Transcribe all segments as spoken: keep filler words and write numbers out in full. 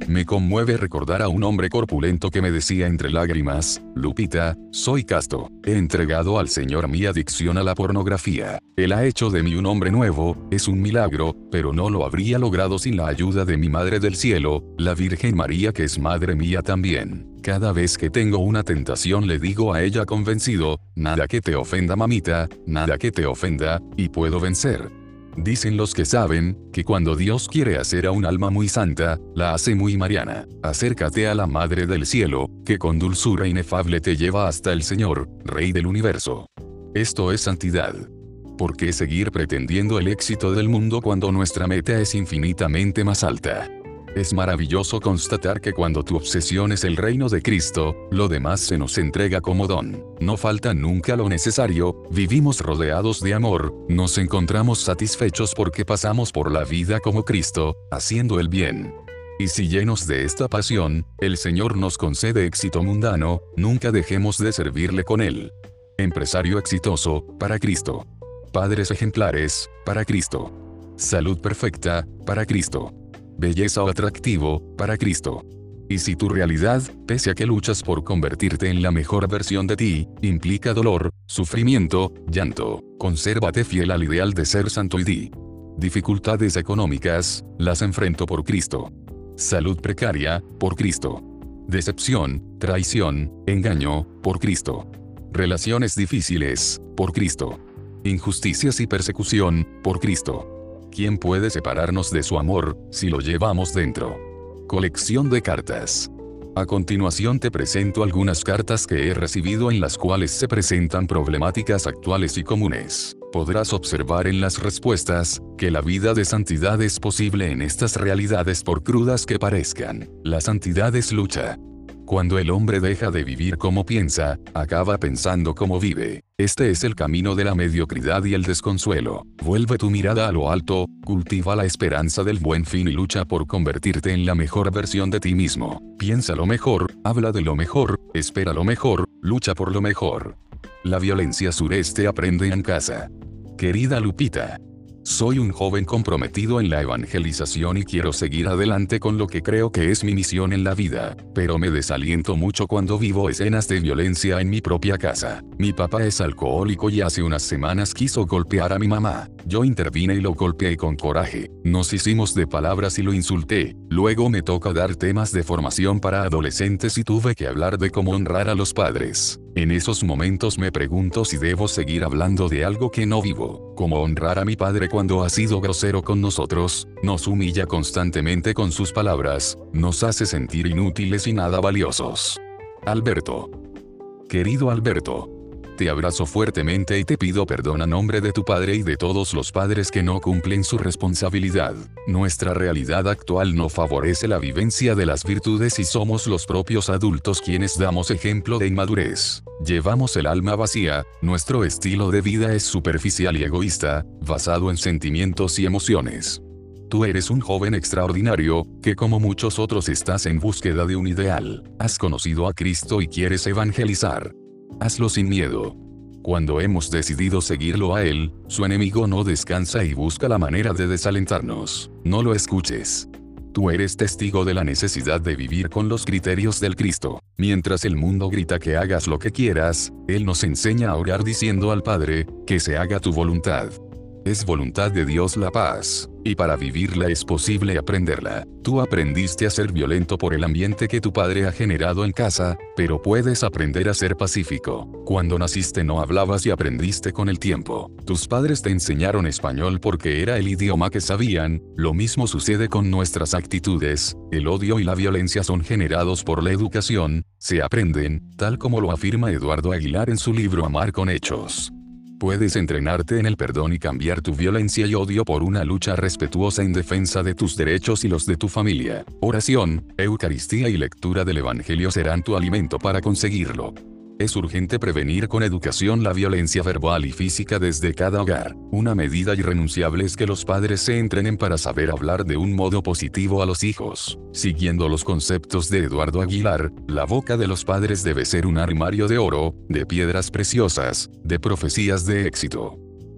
Me conmueve recordar a un hombre corpulento que me decía entre lágrimas: Lupita, soy casto, he entregado al Señor mi adicción a la pornografía. Él ha hecho de mí un hombre nuevo, es un milagro, pero no lo habría logrado sin la ayuda de mi Madre del Cielo, la Virgen María, que es madre mía también. Cada vez que tengo una tentación le digo a ella convencido: nada que te ofenda, mamita, nada que te ofenda, y puedo vencer. Dicen los que saben, que cuando Dios quiere hacer a un alma muy santa, la hace muy mariana. Acércate a la Madre del Cielo, que con dulzura inefable te lleva hasta el Señor, Rey del Universo. Esto es santidad. ¿Por qué seguir pretendiendo el éxito del mundo cuando nuestra meta es infinitamente más alta? Es maravilloso constatar que cuando tu obsesión es el reino de Cristo, lo demás se nos entrega como don. No falta nunca lo necesario, vivimos rodeados de amor, nos encontramos satisfechos porque pasamos por la vida como Cristo, haciendo el bien. Y si llenos de esta pasión, el Señor nos concede éxito mundano, nunca dejemos de servirle con él. Empresario exitoso, para Cristo. Padres ejemplares, para Cristo. Salud perfecta, para Cristo. Belleza o atractivo, para Cristo. Y si tu realidad, pese a que luchas por convertirte en la mejor versión de ti, implica dolor, sufrimiento, llanto, consérvate fiel al ideal de ser santo y di: dificultades económicas, las enfrento por Cristo. Salud precaria, por Cristo. Decepción, traición, engaño, por Cristo. Relaciones difíciles, por Cristo. Injusticias y persecución, por Cristo. ¿Quién puede separarnos de su amor, si lo llevamos dentro? Colección de cartas. A continuación te presento algunas cartas que he recibido en las cuales se presentan problemáticas actuales y comunes. Podrás observar en las respuestas, que la vida de santidad es posible en estas realidades por crudas que parezcan. La santidad es lucha. Cuando el hombre deja de vivir como piensa, acaba pensando como vive. Este es el camino de la mediocridad y el desconsuelo. Vuelve tu mirada a lo alto, cultiva la esperanza del buen fin y lucha por convertirte en la mejor versión de ti mismo. Piensa lo mejor, habla de lo mejor, espera lo mejor, lucha por lo mejor. La violencia sureste aprende en casa. Querida Lupita, soy un joven comprometido en la evangelización y quiero seguir adelante con lo que creo que es mi misión en la vida, pero me desaliento mucho cuando vivo escenas de violencia en mi propia casa. Mi papá es alcohólico y hace unas semanas quiso golpear a mi mamá. Yo intervine y lo golpeé con coraje. Nos hicimos de palabras y lo insulté. Luego me toca dar temas de formación para adolescentes y tuve que hablar de cómo honrar a los padres. En esos momentos me pregunto si debo seguir hablando de algo que no vivo. Cómo honrar a mi padre cuando ha sido grosero con nosotros, nos humilla constantemente con sus palabras, nos hace sentir inútiles y nada valiosos. Alberto. Querido Alberto, te abrazo fuertemente y te pido perdón a nombre de tu padre y de todos los padres que no cumplen su responsabilidad. Nuestra realidad actual no favorece la vivencia de las virtudes y somos los propios adultos quienes damos ejemplo de inmadurez. Llevamos el alma vacía, nuestro estilo de vida es superficial y egoísta, basado en sentimientos y emociones. Tú eres un joven extraordinario, que como muchos otros estás en búsqueda de un ideal. Has conocido a Cristo y quieres evangelizar. Hazlo sin miedo. Cuando hemos decidido seguirlo a Él, su enemigo no descansa y busca la manera de desalentarnos. No lo escuches. Tú eres testigo de la necesidad de vivir con los criterios del Cristo. Mientras el mundo grita que hagas lo que quieras, Él nos enseña a orar diciendo al Padre, que se haga tu voluntad. Es voluntad de Dios la paz, y para vivirla es posible aprenderla. Tú aprendiste a ser violento por el ambiente que tu padre ha generado en casa, pero puedes aprender a ser pacífico. Cuando naciste no hablabas y aprendiste con el tiempo. Tus padres te enseñaron español porque era el idioma que sabían. Lo mismo sucede con nuestras actitudes. El odio y la violencia son generados por la educación, se aprenden, tal como lo afirma Eduardo Aguilar en su libro Amar con Hechos. Puedes entrenarte en el perdón y cambiar tu violencia y odio por una lucha respetuosa en defensa de tus derechos y los de tu familia. Oración, Eucaristía y lectura del Evangelio serán tu alimento para conseguirlo. Es urgente prevenir con educación la violencia verbal y física desde cada hogar. Una medida irrenunciable es que los padres se entrenen para saber hablar de un modo positivo a los hijos. Siguiendo los conceptos de Eduardo Aguilar, la boca de los padres debe ser un armario de oro, de piedras preciosas, de profecías de éxito.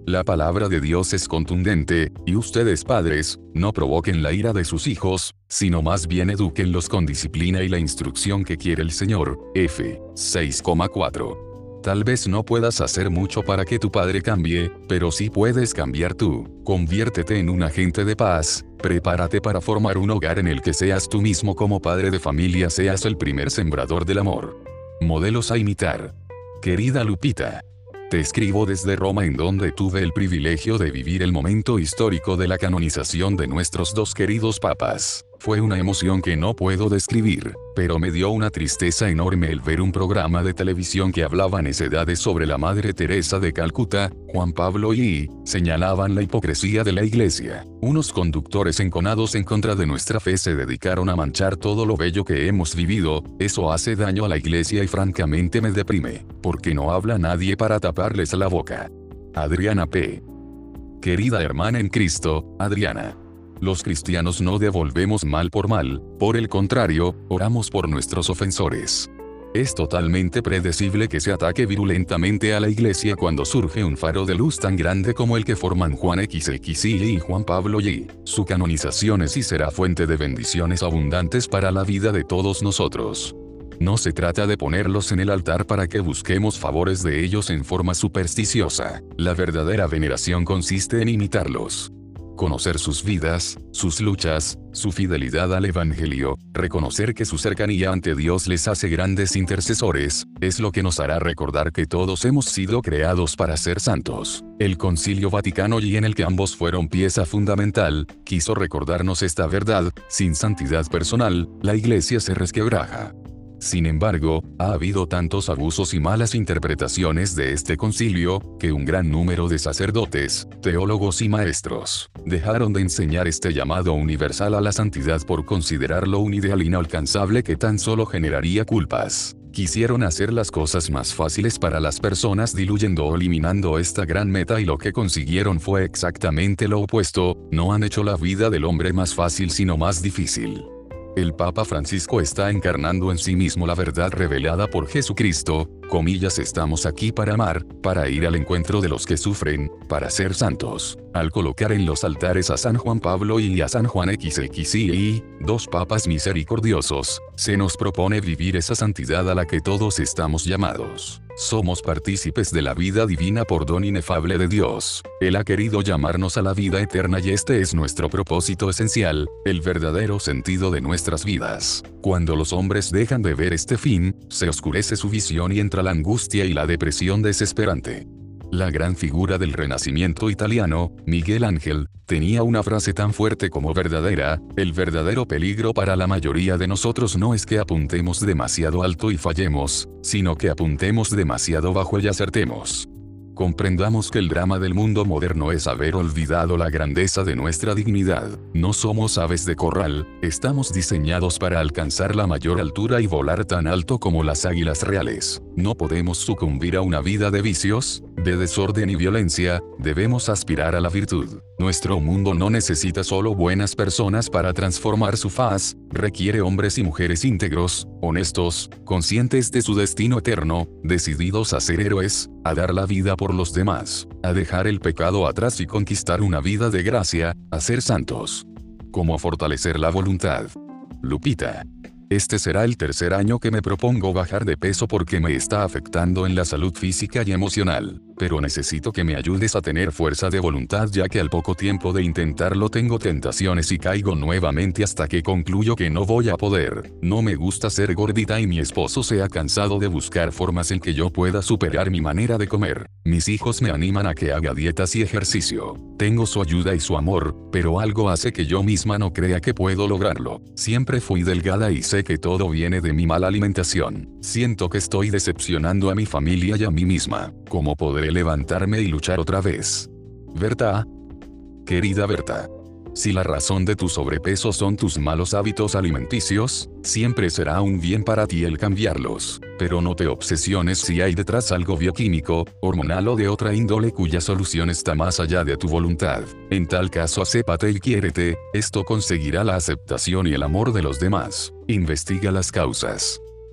La palabra de Dios es contundente, y ustedes padres, no provoquen la ira de sus hijos, sino más bien edúquenlos con disciplina y la instrucción que quiere el Señor. F. seis coma cuatro. Tal vez no puedas hacer mucho para que tu padre cambie, pero sí puedes cambiar tú. Conviértete en un agente de paz, prepárate para formar un hogar en el que seas tú mismo como padre de familia, seas el primer sembrador del amor. Modelos a imitar. Querida Lupita, te escribo desde Roma, en donde tuve el privilegio de vivir el momento histórico de la canonización de nuestros dos queridos papas. Fue una emoción que no puedo describir, pero me dio una tristeza enorme el ver un programa de televisión que hablaba necedades sobre la Madre Teresa de Calcuta, Juan Pablo y señalaban la hipocresía de la Iglesia. Unos conductores enconados en contra de nuestra fe se dedicaron a manchar todo lo bello que hemos vivido. Eso hace daño a la Iglesia y francamente me deprime, porque no habla nadie para taparles la boca. Adriana P. Querida hermana en Cristo, Adriana. Los cristianos no devolvemos mal por mal, por el contrario, oramos por nuestros ofensores. Es totalmente predecible que se ataque virulentamente a la Iglesia cuando surge un faro de luz tan grande como el que forman Juan equis equis y y Juan Pablo y. Su canonización es y será fuente de bendiciones abundantes para la vida de todos nosotros. No se trata de ponerlos en el altar para que busquemos favores de ellos en forma supersticiosa. La verdadera veneración consiste en imitarlos. Conocer sus vidas, sus luchas, su fidelidad al Evangelio, reconocer que su cercanía ante Dios les hace grandes intercesores, es lo que nos hará recordar que todos hemos sido creados para ser santos. El Concilio Vaticano, y en el que ambos fueron pieza fundamental, quiso recordarnos esta verdad: sin santidad personal, la Iglesia se resquebraja. Sin embargo, ha habido tantos abusos y malas interpretaciones de este concilio, que un gran número de sacerdotes, teólogos y maestros, dejaron de enseñar este llamado universal a la santidad por considerarlo un ideal inalcanzable que tan solo generaría culpas. Quisieron hacer las cosas más fáciles para las personas, diluyendo o eliminando esta gran meta, y lo que consiguieron fue exactamente lo opuesto: no han hecho la vida del hombre más fácil sino más difícil. El Papa Francisco está encarnando en sí mismo la verdad revelada por Jesucristo, comillas, estamos aquí para amar, para ir al encuentro de los que sufren, para ser santos. Al colocar en los altares a San Juan Pablo y a San Juan equis equis y, dos papas misericordiosos, se nos propone vivir esa santidad a la que todos estamos llamados. Somos partícipes de la vida divina por don inefable de Dios. Él ha querido llamarnos a la vida eterna y este es nuestro propósito esencial, el verdadero sentido de nuestras vidas. Cuando los hombres dejan de ver este fin, se oscurece su visión y entra la angustia y la depresión desesperante. La gran figura del Renacimiento italiano, Miguel Ángel, tenía una frase tan fuerte como verdadera: el verdadero peligro para la mayoría de nosotros no es que apuntemos demasiado alto y fallemos, sino que apuntemos demasiado bajo y acertemos. Comprendamos que el drama del mundo moderno es haber olvidado la grandeza de nuestra dignidad. No somos aves de corral, estamos diseñados para alcanzar la mayor altura y volar tan alto como las águilas reales. No podemos sucumbir a una vida de vicios, de desorden y violencia, debemos aspirar a la virtud. Nuestro mundo no necesita solo buenas personas para transformar su faz, requiere hombres y mujeres íntegros, honestos, conscientes de su destino eterno, decididos a ser héroes, a dar la vida por los demás, a dejar el pecado atrás y conquistar una vida de gracia, a ser santos. ¿Cómo fortalecer la voluntad? Lupita. Este será el tercer año que me propongo bajar de peso porque me está afectando en la salud física y emocional, pero necesito que me ayudes a tener fuerza de voluntad, ya que al poco tiempo de intentarlo tengo tentaciones y caigo nuevamente hasta que concluyo que no voy a poder. No me gusta ser gordita y mi esposo se ha cansado de buscar formas en que yo pueda superar mi manera de comer. Mis hijos me animan a que haga dietas y ejercicio. Tengo su ayuda y su amor, pero algo hace que yo misma no crea que puedo lograrlo. Siempre fui delgada y sé que todo viene de mi mala alimentación. Siento que estoy decepcionando a mi familia y a mí misma. ¿Cómo podré levantarme y luchar otra vez? Berta. Querida Berta. Si la razón de tu sobrepeso son tus malos hábitos alimenticios, siempre será un bien para ti el cambiarlos. Pero no te obsesiones si hay detrás algo bioquímico, hormonal o de otra índole cuya solución está más allá de tu voluntad. En tal caso, acéptate y quiérete, esto conseguirá la aceptación y el amor de los demás. Investiga las causas.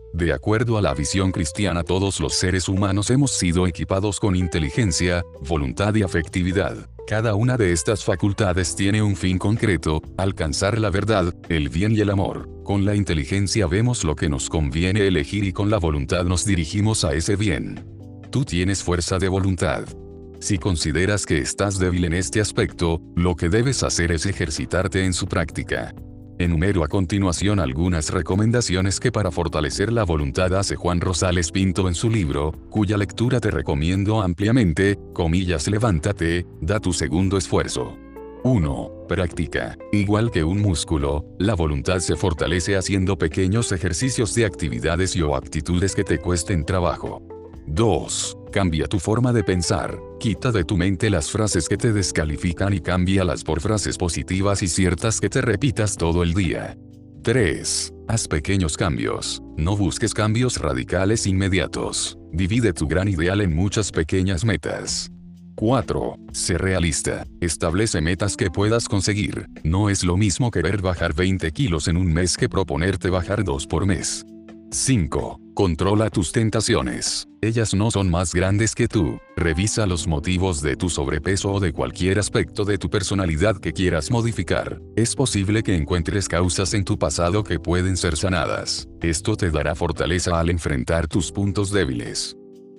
De acuerdo a la visión cristiana, todos los seres humanos hemos sido equipados con inteligencia, voluntad y afectividad. Cada una de estas facultades tiene un fin concreto: alcanzar la verdad, el bien y el amor. Con la inteligencia vemos lo que nos conviene elegir y con la voluntad nos dirigimos a ese bien. Tú tienes fuerza de voluntad. Si consideras que estás débil en este aspecto, lo que debes hacer es ejercitarte en su práctica. Enumero a continuación algunas recomendaciones que para fortalecer la voluntad hace Juan Rosales Pinto en su libro, cuya lectura te recomiendo ampliamente, comillas levántate, da tu segundo esfuerzo. uno. Práctica. Igual que un músculo, la voluntad se fortalece haciendo pequeños ejercicios de actividades y o actitudes que te cuesten trabajo. dos. Cambia tu forma de pensar. Quita de tu mente las frases que te descalifican y cámbialas por frases positivas y ciertas que te repitas todo el día. tres. Haz pequeños cambios. No busques cambios radicales inmediatos. Divide tu gran ideal en muchas pequeñas metas. cuatro. Sé realista. Establece metas que puedas conseguir. No es lo mismo querer bajar veinte kilos en un mes que proponerte bajar dos por mes. cinco. Controla tus tentaciones. Ellas no son más grandes que tú. Revisa los motivos de tu sobrepeso o de cualquier aspecto de tu personalidad que quieras modificar. Es posible que encuentres causas en tu pasado que pueden ser sanadas. Esto te dará fortaleza al enfrentar tus puntos débiles.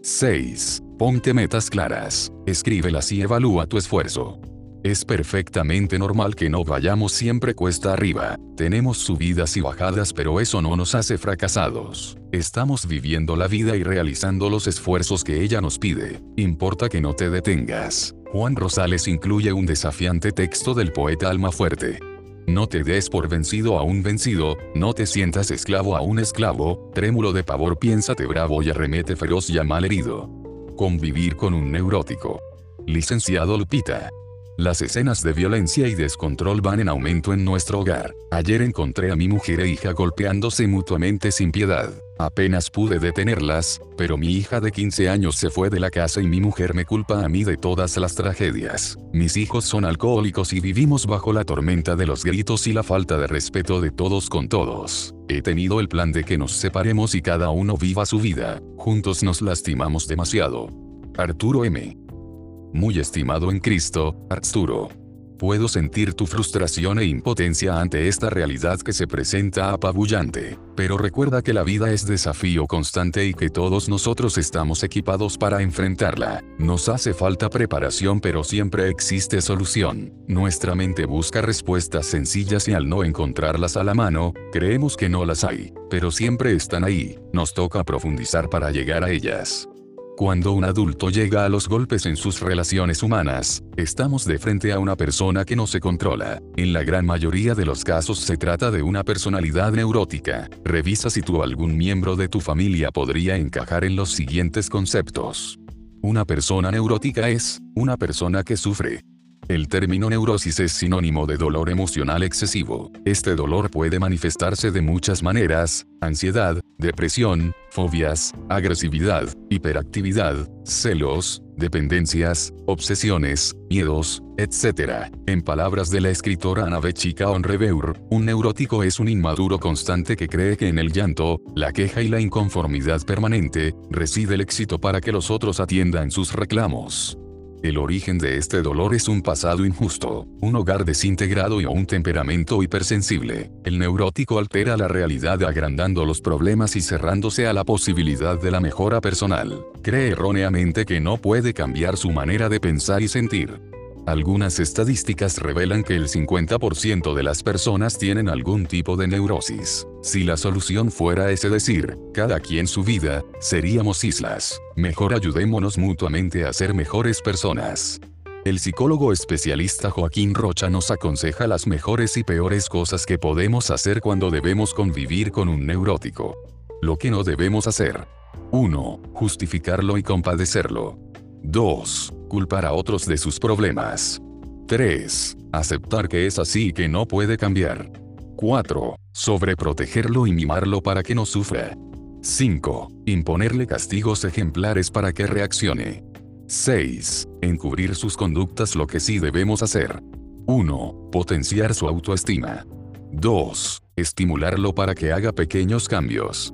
seis. Ponte metas claras. Escríbelas y evalúa tu esfuerzo. Es perfectamente normal que no vayamos siempre cuesta arriba. Tenemos subidas y bajadas, pero eso no nos hace fracasados. Estamos viviendo la vida y realizando los esfuerzos que ella nos pide. Importa que no te detengas. Juan Rosales incluye un desafiante texto del poeta Almafuerte. No te des por vencido a un vencido, no te sientas esclavo a un esclavo, trémulo de pavor piénsate bravo y arremete feroz y a mal herido. Convivir con un neurótico. Licenciado Lupita. Las escenas de violencia y descontrol van en aumento en nuestro hogar. Ayer encontré a mi mujer e hija golpeándose mutuamente sin piedad. Apenas pude detenerlas, pero mi hija de quince años se fue de la casa y mi mujer me culpa a mí de todas las tragedias. Mis hijos son alcohólicos y vivimos bajo la tormenta de los gritos y la falta de respeto de todos con todos. He tenido el plan de que nos separemos y cada uno viva su vida. Juntos nos lastimamos demasiado. Arturo M. Muy estimado en Cristo, Arturo. Puedo sentir tu frustración e impotencia ante esta realidad que se presenta apabullante, pero recuerda que la vida es desafío constante y que todos nosotros estamos equipados para enfrentarla. Nos hace falta preparación, pero siempre existe solución. Nuestra mente busca respuestas sencillas y al no encontrarlas a la mano, creemos que no las hay, pero siempre están ahí. Nos toca profundizar para llegar a ellas. Cuando un adulto llega a los golpes en sus relaciones humanas, estamos de frente a una persona que no se controla. En la gran mayoría de los casos se trata de una personalidad neurótica. Revisa si tú o algún miembro de tu familia podría encajar en los siguientes conceptos. Una persona neurótica es una persona que sufre. El término neurosis es sinónimo de dolor emocional excesivo. Este dolor puede manifestarse de muchas maneras: ansiedad, depresión, fobias, agresividad, hiperactividad, celos, dependencias, obsesiones, miedos, etcétera. En palabras de la escritora Anna Vechica-Onrebeur, un neurótico es un inmaduro constante que cree que en el llanto, la queja y la inconformidad permanente, reside el éxito para que los otros atiendan sus reclamos. El origen de este dolor es un pasado injusto, un hogar desintegrado y o un temperamento hipersensible. El neurótico altera la realidad agrandando los problemas y cerrándose a la posibilidad de la mejora personal. Cree erróneamente que no puede cambiar su manera de pensar y sentir. Algunas estadísticas revelan que el cincuenta por ciento de las personas tienen algún tipo de neurosis. Si la solución fuera ese decir, cada quien su vida, seríamos islas. Mejor ayudémonos mutuamente a ser mejores personas. El psicólogo especialista Joaquín Rocha nos aconseja las mejores y peores cosas que podemos hacer cuando debemos convivir con un neurótico. Lo que no debemos hacer. uno. Justificarlo y compadecerlo. dos. Culpar a otros de sus problemas. tres. Aceptar que es así y que no puede cambiar. cuatro. Sobreprotegerlo y mimarlo para que no sufra. cinco. Imponerle castigos ejemplares para que reaccione. seis. Encubrir sus conductas. Lo que sí debemos hacer. uno. Potenciar su autoestima. dos. Estimularlo para que haga pequeños cambios.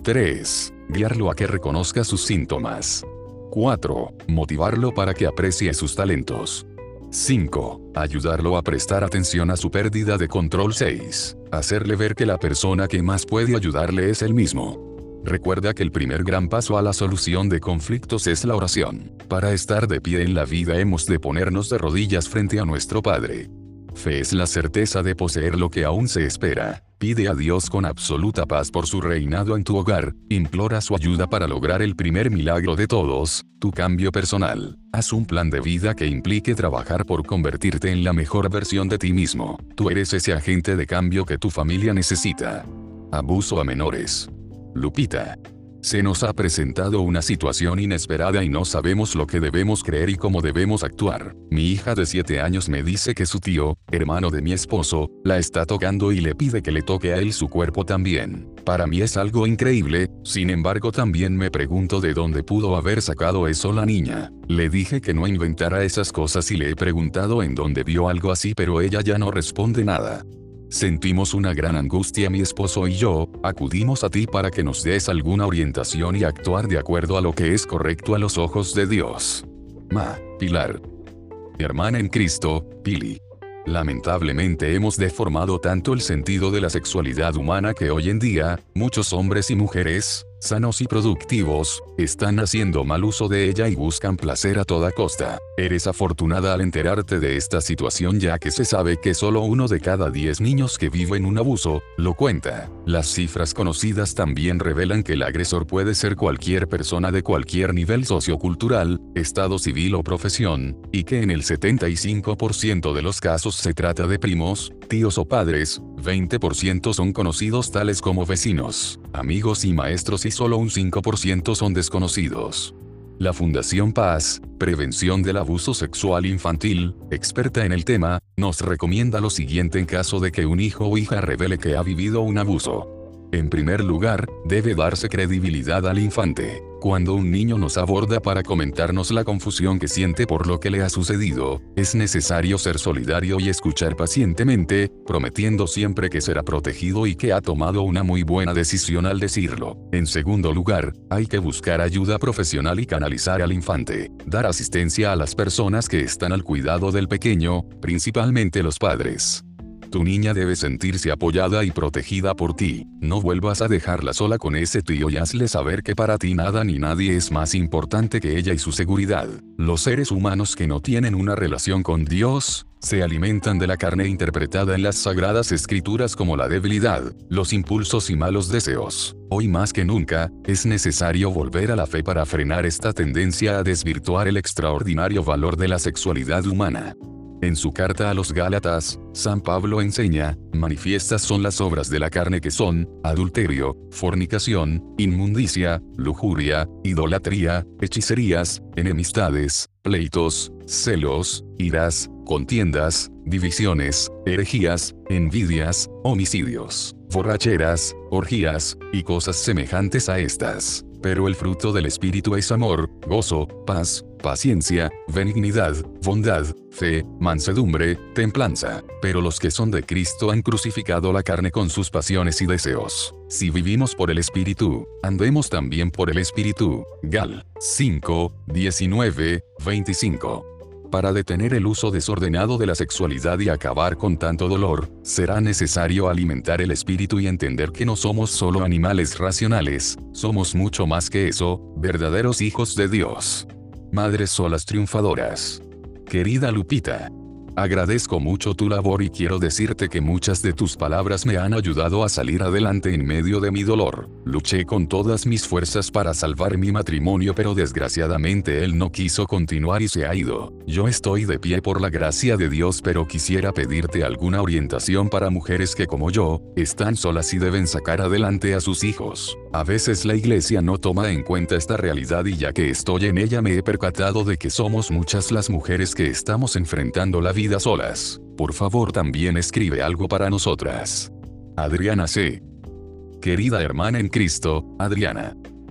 tres. Guiarlo a que reconozca sus síntomas. cuatro. Motivarlo para que aprecie sus talentos. cinco. Ayudarlo a prestar atención a su pérdida de control. seis. Hacerle ver que la persona que más puede ayudarle es él mismo. Recuerda que el primer gran paso a la solución de conflictos es la oración. Para estar de pie en la vida hemos de ponernos de rodillas frente a nuestro Padre. Fe es la certeza de poseer lo que aún se espera. Pide a Dios con absoluta paz por su reinado en tu hogar, implora su ayuda para lograr el primer milagro de todos, tu cambio personal. Haz un plan de vida que implique trabajar por convertirte en la mejor versión de ti mismo. Tú eres ese agente de cambio que tu familia necesita. Abuso a menores. Lupita. Se nos ha presentado una situación inesperada y no sabemos lo que debemos creer y cómo debemos actuar. Mi hija de siete años me dice que su tío, hermano de mi esposo, la está tocando y le pide que le toque a él su cuerpo también. Para mí es algo increíble, sin embargo también me pregunto de dónde pudo haber sacado eso la niña. Le dije que no inventara esas cosas y le he preguntado en dónde vio algo así, pero ella ya no responde nada. Sentimos una gran angustia mi esposo y yo, acudimos a ti para que nos des alguna orientación y actuar de acuerdo a lo que es correcto a los ojos de Dios. Ma. Pilar. Hermana en Cristo, Pili. Lamentablemente hemos deformado tanto el sentido de la sexualidad humana que hoy en día, muchos hombres y mujeres, sanos y productivos, están haciendo mal uso de ella y buscan placer a toda costa. Eres afortunada al enterarte de esta situación, ya que se sabe que solo uno de cada diez niños que viven un abuso, lo cuenta. Las cifras conocidas también revelan que el agresor puede ser cualquier persona de cualquier nivel sociocultural, estado civil o profesión, y que en el setenta y cinco por ciento de los casos se trata de primos, tíos o padres, veinte por ciento son conocidos tales como vecinos, amigos y maestros y solo un cinco por ciento son desconocidos. La Fundación Paz, Prevención del Abuso Sexual Infantil, experta en el tema, nos recomienda lo siguiente en caso de que un hijo o hija revele que ha vivido un abuso. En primer lugar, debe darse credibilidad al infante. Cuando un niño nos aborda para comentarnos la confusión que siente por lo que le ha sucedido, es necesario ser solidario y escuchar pacientemente, prometiendo siempre que será protegido y que ha tomado una muy buena decisión al decirlo. En segundo lugar, hay que buscar ayuda profesional y canalizar al infante. Dar asistencia a las personas que están al cuidado del pequeño, principalmente los padres. Tu niña debe sentirse apoyada y protegida por ti. No vuelvas a dejarla sola con ese tío y hazle saber que para ti nada ni nadie es más importante que ella y su seguridad. Los seres humanos que no tienen una relación con Dios, se alimentan de la carne interpretada en las sagradas escrituras como la debilidad, los impulsos y malos deseos. Hoy más que nunca, es necesario volver a la fe para frenar esta tendencia a desvirtuar el extraordinario valor de la sexualidad humana. En su carta a los Gálatas, San Pablo enseña, manifiestas son las obras de la carne que son, adulterio, fornicación, inmundicia, lujuria, idolatría, hechicerías, enemistades, pleitos, celos, iras, contiendas, divisiones, herejías, envidias, homicidios, borracheras, orgías, y cosas semejantes a estas. Pero el fruto del Espíritu es amor, gozo, paz, paciencia, benignidad, bondad, fe, mansedumbre, templanza. Pero los que son de Cristo han crucificado la carne con sus pasiones y deseos. Si vivimos por el Espíritu, andemos también por el Espíritu. Gal. cinco, diecinueve, veinticinco. Para detener el uso desordenado de la sexualidad y acabar con tanto dolor, será necesario alimentar el espíritu y entender que no somos solo animales racionales, somos mucho más que eso, verdaderos hijos de Dios. Madres solas triunfadoras. Querida Lupita, agradezco mucho tu labor y quiero decirte que muchas de tus palabras me han ayudado a salir adelante en medio de mi dolor. Luché con todas mis fuerzas para salvar mi matrimonio, pero desgraciadamente él no quiso continuar y se ha ido. Yo estoy de pie por la gracia de Dios, pero quisiera pedirte alguna orientación para mujeres que como yo, están solas y deben sacar adelante a sus hijos. A veces la iglesia no toma en cuenta esta realidad y ya que estoy en ella me he percatado de que somos muchas las mujeres que estamos enfrentando la vida solas. Por favor también escribe algo para nosotras. Adriana C. Querida hermana en Cristo, Adriana.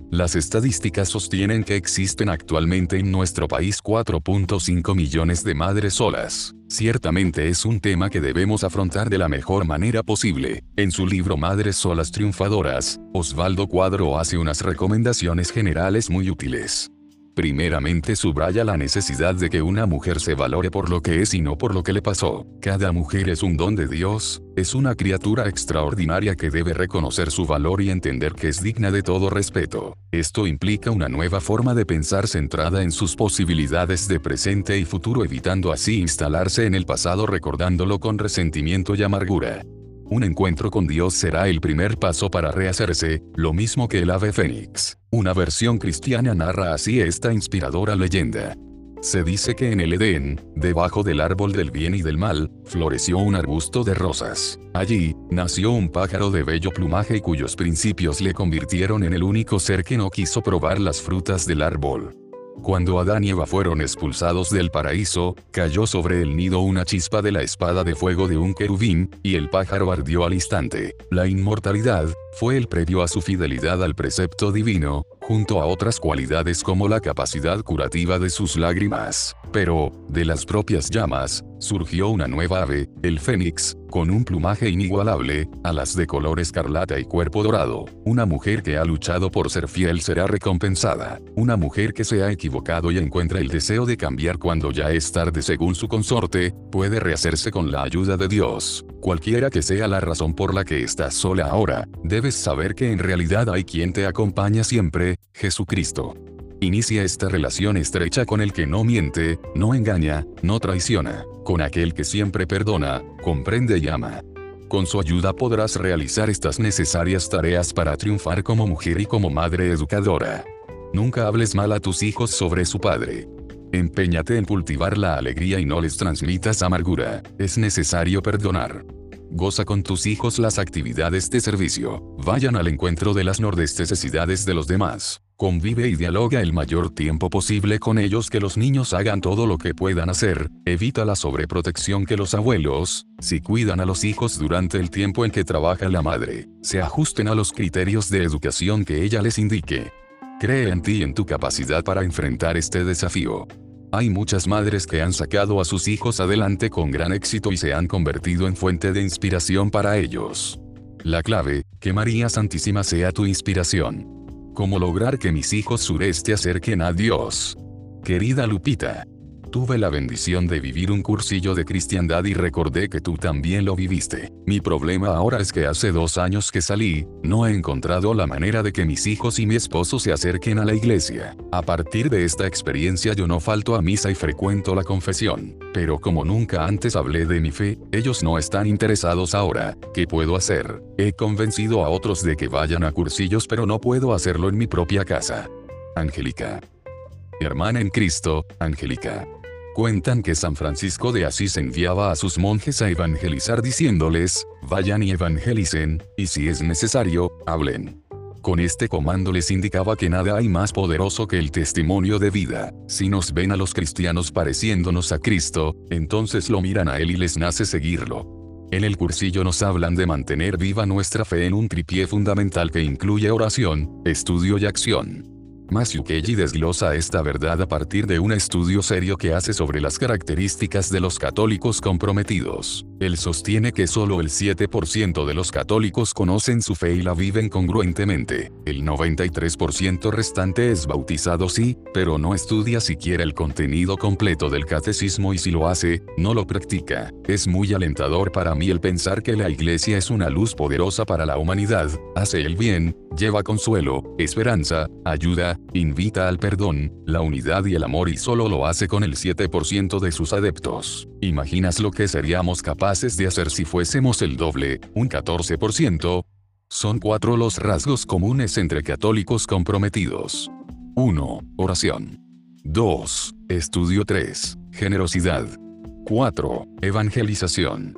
Las estadísticas sostienen que existen actualmente en nuestro país cuatro punto cinco millones de madres solas. Ciertamente es un tema que debemos afrontar de la mejor manera posible. En su libro Madres Solas Triunfadoras, Osvaldo Cuadro hace unas recomendaciones generales muy útiles. Primeramente subraya la necesidad de que una mujer se valore por lo que es y no por lo que le pasó. Cada mujer es un don de Dios, es una criatura extraordinaria que debe reconocer su valor y entender que es digna de todo respeto. Esto implica una nueva forma de pensar centrada en sus posibilidades de presente y futuro, evitando así instalarse en el pasado recordándolo con resentimiento y amargura. Un encuentro con Dios será el primer paso para rehacerse, lo mismo que el ave fénix. Una versión cristiana narra así esta inspiradora leyenda. Se dice que en el Edén, debajo del árbol del bien y del mal, floreció un arbusto de rosas. Allí, nació un pájaro de bello plumaje y cuyos principios le convirtieron en el único ser que no quiso probar las frutas del árbol. Cuando Adán y Eva fueron expulsados del paraíso, cayó sobre el nido una chispa de la espada de fuego de un querubín, y el pájaro ardió al instante. La inmortalidad fue el previo a su fidelidad al precepto divino, junto a otras cualidades como la capacidad curativa de sus lágrimas. Pero, de las propias llamas, surgió una nueva ave, el fénix, con un plumaje inigualable, alas de color escarlata y cuerpo dorado. Una mujer que ha luchado por ser fiel será recompensada. Una mujer que se ha equivocado y encuentra el deseo de cambiar cuando ya es tarde según su consorte, puede rehacerse con la ayuda de Dios. Cualquiera que sea la razón por la que estás sola ahora, debes saber que en realidad hay quien te acompaña siempre, Jesucristo. Inicia esta relación estrecha con el que no miente, no engaña, no traiciona, con aquel que siempre perdona, comprende y ama. Con su ayuda podrás realizar estas necesarias tareas para triunfar como mujer y como madre educadora. Nunca hables mal a tus hijos sobre su padre. Empeñate en cultivar la alegría y no les transmitas amargura. Es necesario perdonar. Goza con tus hijos las actividades de servicio. Vayan al encuentro de las necesidades de los demás. Convive y dialoga el mayor tiempo posible con ellos, que los niños hagan todo lo que puedan hacer. Evita la sobreprotección que los abuelos, si cuidan a los hijos durante el tiempo en que trabaja la madre, se ajusten a los criterios de educación que ella les indique. Cree en ti y en tu capacidad para enfrentar este desafío. Hay muchas madres que han sacado a sus hijos adelante con gran éxito y se han convertido en fuente de inspiración para ellos. La clave, que María Santísima sea tu inspiración. ¿Cómo lograr que mis hijos sureste acerquen a Dios? Querida Lupita, tuve la bendición de vivir un cursillo de cristiandad y recordé que tú también lo viviste. Mi problema ahora es que hace dos años que salí, no he encontrado la manera de que mis hijos y mi esposo se acerquen a la iglesia. A partir de esta experiencia yo no falto a misa y frecuento la confesión. Pero como nunca antes hablé de mi fe, ellos no están interesados ahora. ¿Qué puedo hacer? He convencido a otros de que vayan a cursillos, pero no puedo hacerlo en mi propia casa. Angélica. Hermana en Cristo, Angélica. Cuentan que San Francisco de Asís enviaba a sus monjes a evangelizar diciéndoles, vayan y evangelicen, y si es necesario, hablen. Con este comando les indicaba que nada hay más poderoso que el testimonio de vida. Si nos ven a los cristianos pareciéndonos a Cristo, entonces lo miran a Él y les nace seguirlo. En el cursillo nos hablan de mantener viva nuestra fe en un tripié fundamental que incluye oración, estudio y acción. Matthew Kelly desglosa esta verdad a partir de un estudio serio que hace sobre las características de los católicos comprometidos. Él sostiene que solo el siete por ciento de los católicos conocen su fe y la viven congruentemente. El noventa y tres por ciento restante es bautizado sí, pero no estudia siquiera el contenido completo del catecismo y si lo hace, no lo practica. Es muy alentador para mí el pensar que la Iglesia es una luz poderosa para la humanidad, hace el bien, lleva consuelo, esperanza, ayuda, invita al perdón, la unidad y el amor y solo lo hace con el siete por ciento de sus adeptos. ¿Imaginas lo que seríamos capaces de hacer si fuésemos el doble, un catorce por ciento? Son cuatro los rasgos comunes entre católicos comprometidos. uno. Oración. dos. Estudio. tres. Generosidad. cuatro. Evangelización.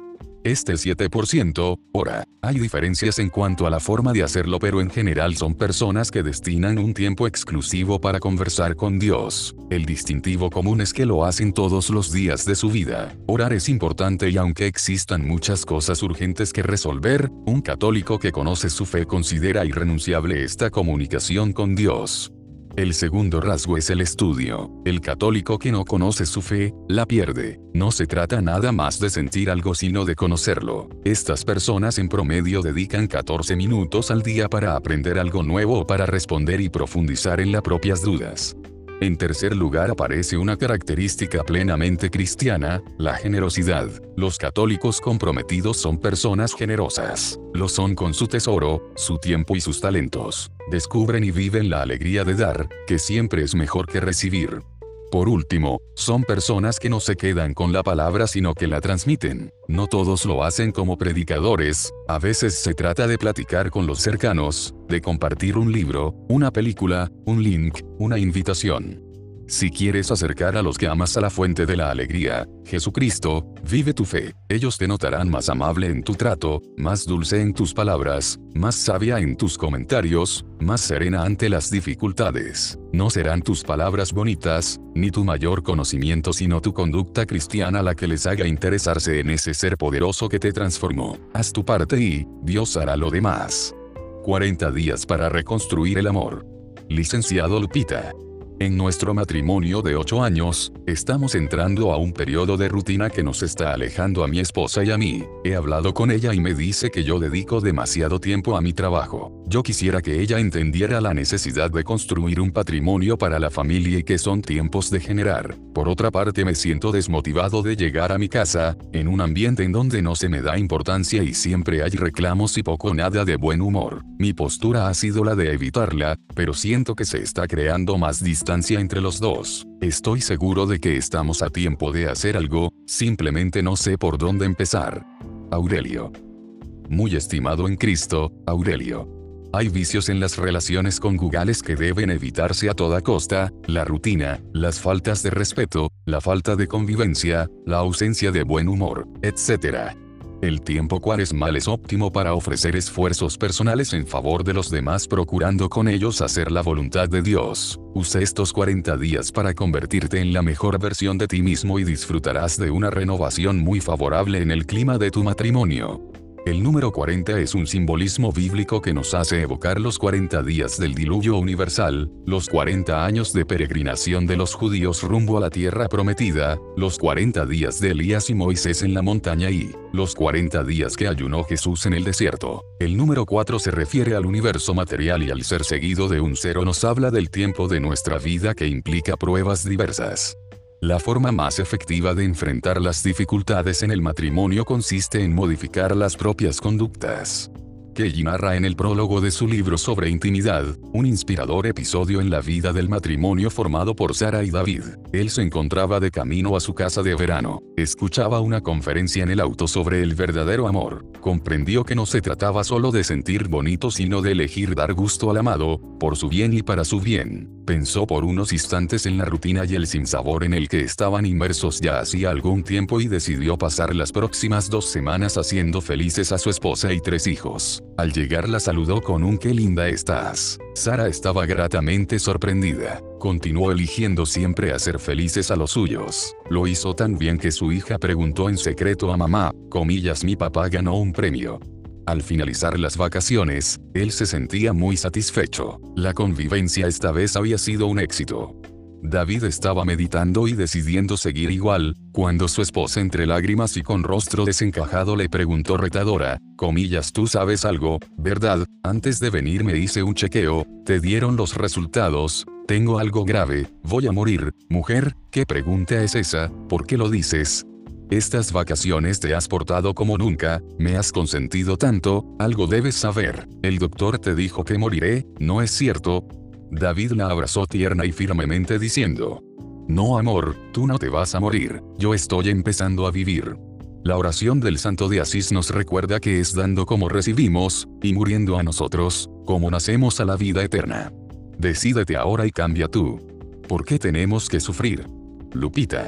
Este siete por ciento, ora. Hay diferencias en cuanto a la forma de hacerlo, pero en general son personas que destinan un tiempo exclusivo para conversar con Dios. El distintivo común es que lo hacen todos los días de su vida. Orar es importante y aunque existan muchas cosas urgentes que resolver, un católico que conoce su fe considera irrenunciable esta comunicación con Dios. El segundo rasgo es el estudio. El católico que no conoce su fe, la pierde. No se trata nada más de sentir algo sino de conocerlo. Estas personas en promedio dedican catorce minutos al día para aprender algo nuevo o para responder y profundizar en las propias dudas. En tercer lugar aparece una característica plenamente cristiana, la generosidad. Los católicos comprometidos son personas generosas. Lo son con su tesoro, su tiempo y sus talentos. Descubren y viven la alegría de dar, que siempre es mejor que recibir. Por último, son personas que no se quedan con la palabra sino que la transmiten. No todos lo hacen como predicadores, a veces se trata de platicar con los cercanos, de compartir un libro, una película, un link, una invitación. Si quieres acercar a los que amas a la fuente de la alegría, Jesucristo, vive tu fe. Ellos te notarán más amable en tu trato, más dulce en tus palabras, más sabia en tus comentarios, más serena ante las dificultades. No serán tus palabras bonitas, ni tu mayor conocimiento sino tu conducta cristiana la que les haga interesarse en ese ser poderoso que te transformó. Haz tu parte y Dios hará lo demás. cuarenta días para reconstruir el amor. Licenciado Lupita. En nuestro matrimonio de ocho años, estamos entrando a un periodo de rutina que nos está alejando a mi esposa y a mí. He hablado con ella y me dice que yo dedico demasiado tiempo a mi trabajo. Yo quisiera que ella entendiera la necesidad de construir un patrimonio para la familia y que son tiempos de generar. Por otra parte, me siento desmotivado de llegar a mi casa, en un ambiente en donde no se me da importancia y siempre hay reclamos y poco o nada de buen humor. Mi postura ha sido la de evitarla, pero siento que se está creando más distancia entre los dos. Estoy seguro de que estamos a tiempo de hacer algo, simplemente no sé por dónde empezar. Aurelio. Muy estimado en Cristo, Aurelio. Hay vicios en las relaciones conyugales que deben evitarse a toda costa: la rutina, las faltas de respeto, la falta de convivencia, la ausencia de buen humor, etcétera. El tiempo cuaresmal es óptimo para ofrecer esfuerzos personales en favor de los demás, procurando con ellos hacer la voluntad de Dios. Usa estos cuarenta días para convertirte en la mejor versión de ti mismo y disfrutarás de una renovación muy favorable en el clima de tu matrimonio. El número cuarenta es un simbolismo bíblico que nos hace evocar los cuarenta días del diluvio universal, los cuarenta años de peregrinación de los judíos rumbo a la tierra prometida, los cuarenta días de Elías y Moisés en la montaña y los cuarenta días que ayunó Jesús en el desierto. El número cuatro se refiere al universo material y al ser seguido de un cero nos habla del tiempo de nuestra vida que implica pruebas diversas. La forma más efectiva de enfrentar las dificultades en el matrimonio consiste en modificar las propias conductas. Kelly narra en el prólogo de su libro sobre intimidad, un inspirador episodio en la vida del matrimonio formado por Sara y David. Él se encontraba de camino a su casa de verano. Escuchaba una conferencia en el auto sobre el verdadero amor. Comprendió que no se trataba solo de sentir bonito sino de elegir dar gusto al amado, por su bien y para su bien. Pensó por unos instantes en la rutina y el sinsabor en el que estaban inmersos ya hacía algún tiempo y decidió pasar las próximas dos semanas haciendo felices a su esposa y tres hijos. Al llegar la saludó con un "qué linda estás". Sara estaba gratamente sorprendida. Continuó eligiendo siempre hacer felices a los suyos. Lo hizo tan bien que su hija preguntó en secreto a mamá, comillas, mi papá ganó un premio. Al finalizar las vacaciones, él se sentía muy satisfecho. La convivencia esta vez había sido un éxito. David estaba meditando y decidiendo seguir igual, cuando su esposa entre lágrimas y con rostro desencajado le preguntó retadora, comillas, tú sabes algo, ¿verdad? Antes de venir me hice un chequeo, te dieron los resultados, tengo algo grave, voy a morir. Mujer, ¿qué pregunta es esa? ¿Por qué lo dices? Estas vacaciones te has portado como nunca, me has consentido tanto, algo debes saber. El doctor te dijo que moriré, ¿no es cierto? David la abrazó tierna y firmemente diciendo, no amor, tú no te vas a morir, yo estoy empezando a vivir. La oración del Santo de Asís nos recuerda que es dando como recibimos, y muriendo a nosotros, como nacemos a la vida eterna. Decídete ahora y cambia tú. ¿Por qué tenemos que sufrir? Lupita.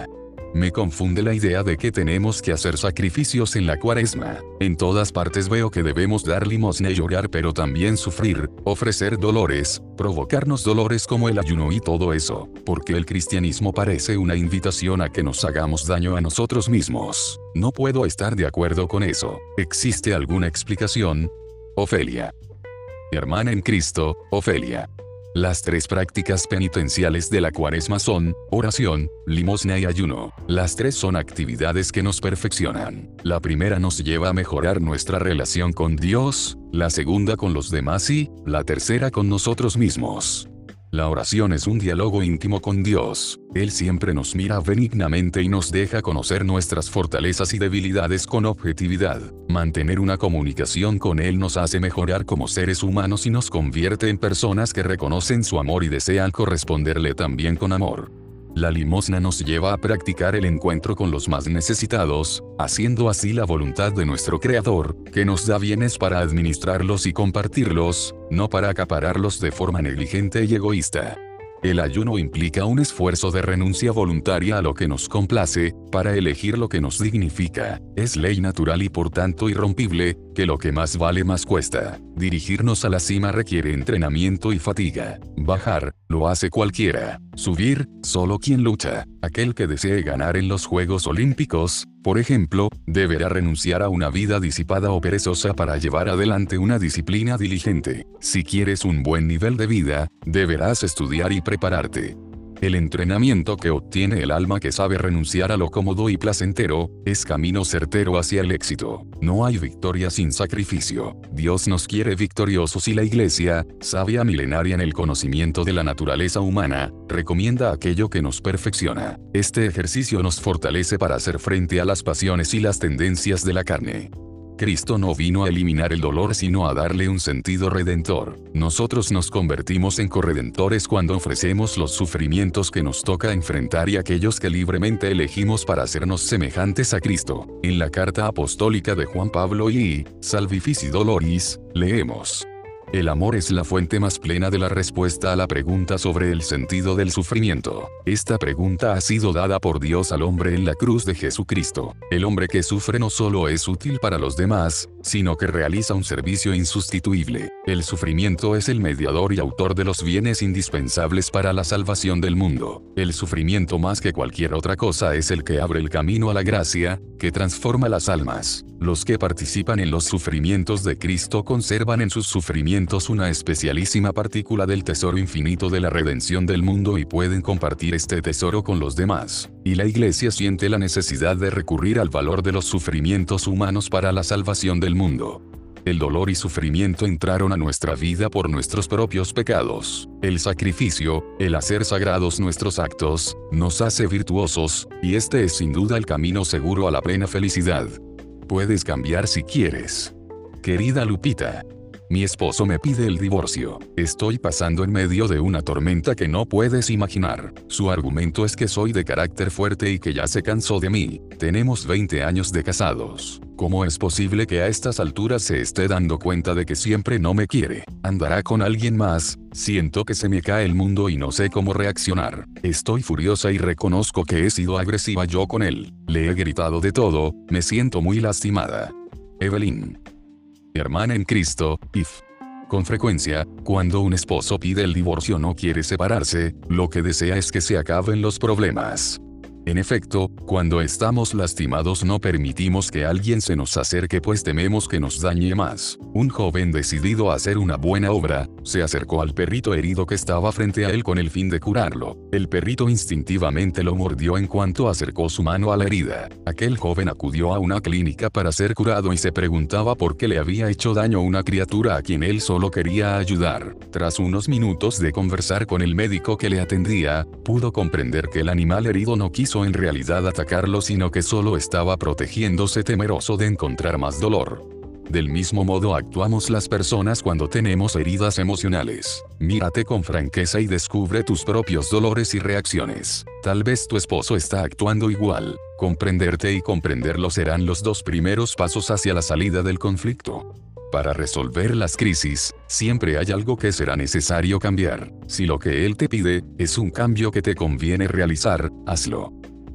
Me confunde la idea de que tenemos que hacer sacrificios en la cuaresma. En todas partes veo que debemos dar limosna y llorar, pero también sufrir, ofrecer dolores, provocarnos dolores como el ayuno y todo eso, porque el cristianismo parece una invitación a que nos hagamos daño a nosotros mismos. No puedo estar de acuerdo con eso. ¿Existe alguna explicación? Ofelia. Hermana en Cristo, Ofelia. Las tres prácticas penitenciales de la cuaresma son, oración, limosna y ayuno. Las tres son actividades que nos perfeccionan. La primera nos lleva a mejorar nuestra relación con Dios, la segunda con los demás y, la tercera con nosotros mismos. La oración es un diálogo íntimo con Dios. Él siempre nos mira benignamente y nos deja conocer nuestras fortalezas y debilidades con objetividad. Mantener una comunicación con Él nos hace mejorar como seres humanos y nos convierte en personas que reconocen su amor y desean corresponderle también con amor. La limosna nos lleva a practicar el encuentro con los más necesitados, haciendo así la voluntad de nuestro Creador, que nos da bienes para administrarlos y compartirlos, no para acapararlos de forma negligente y egoísta. El ayuno implica un esfuerzo de renuncia voluntaria a lo que nos complace, para elegir lo que nos dignifica. Es ley natural y por tanto irrompible, que lo que más vale más cuesta. Dirigirnos a la cima requiere entrenamiento y fatiga. Bajar, lo hace cualquiera. Subir, solo quien lucha. Aquel que desee ganar en los Juegos Olímpicos, por ejemplo, deberá renunciar a una vida disipada o perezosa para llevar adelante una disciplina diligente. Si quieres un buen nivel de vida, deberás estudiar y prepararte. El entrenamiento que obtiene el alma que sabe renunciar a lo cómodo y placentero, es camino certero hacia el éxito. No hay victoria sin sacrificio. Dios nos quiere victoriosos y la Iglesia, sabia milenaria en el conocimiento de la naturaleza humana, recomienda aquello que nos perfecciona. Este ejercicio nos fortalece para hacer frente a las pasiones y las tendencias de la carne. Cristo no vino a eliminar el dolor sino a darle un sentido redentor. Nosotros nos convertimos en corredentores cuando ofrecemos los sufrimientos que nos toca enfrentar y aquellos que libremente elegimos para hacernos semejantes a Cristo. En la carta apostólica de Juan Pablo y Salvifici Doloris, leemos: el amor es la fuente más plena de la respuesta a la pregunta sobre el sentido del sufrimiento. Esta pregunta ha sido dada por Dios al hombre en la cruz de Jesucristo. El hombre que sufre no solo es útil para los demás, sino que realiza un servicio insustituible. El sufrimiento es el mediador y autor de los bienes indispensables para la salvación del mundo. El sufrimiento más que cualquier otra cosa es el que abre el camino a la gracia, que transforma las almas. Los que participan en los sufrimientos de Cristo conservan en sus sufrimientos una especialísima partícula del tesoro infinito de la redención del mundo y pueden compartir este tesoro con los demás. Y la Iglesia siente la necesidad de recurrir al valor de los sufrimientos humanos para la salvación del mundo. El dolor y sufrimiento entraron a nuestra vida por nuestros propios pecados. El sacrificio, el hacer sagrados nuestros actos, nos hace virtuosos, y este es sin duda el camino seguro a la plena felicidad. Puedes cambiar si quieres. Querida Lupita, mi esposo me pide el divorcio. Estoy pasando en medio de una tormenta que no puedes imaginar. Su argumento es que soy de carácter fuerte y que ya se cansó de mí. Tenemos veinte años de casados. ¿Cómo es posible que a estas alturas se esté dando cuenta de que siempre no me quiere? ¿Andará con alguien más? Siento que se me cae el mundo y no sé cómo reaccionar. Estoy furiosa y reconozco que he sido agresiva yo con él. Le he gritado de todo, me siento muy lastimada. Evelyn. Hermana en Cristo, if. Con frecuencia, cuando un esposo pide el divorcio no quiere separarse, lo que desea es que se acaben los problemas. En efecto, cuando estamos lastimados no permitimos que alguien se nos acerque pues tememos que nos dañe más. Un joven decidido a hacer una buena obra, se acercó al perrito herido que estaba frente a él con el fin de curarlo. El perrito instintivamente lo mordió en cuanto acercó su mano a la herida. Aquel joven acudió a una clínica para ser curado y se preguntaba por qué le había hecho daño una criatura a quien él solo quería ayudar. Tras unos minutos de conversar con el médico que le atendía, pudo comprender que el animal herido no quiso en realidad atacarlo sino que solo estaba protegiéndose temeroso de encontrar más dolor. Del mismo modo actuamos las personas cuando tenemos heridas emocionales. Mírate con franqueza y descubre tus propios dolores y reacciones. Tal vez tu esposo está actuando igual. Comprenderte y comprenderlo serán los dos primeros pasos hacia la salida del conflicto. Para resolver las crisis, siempre hay algo que será necesario cambiar. Si lo que él te pide es un cambio que te conviene realizar, hazlo.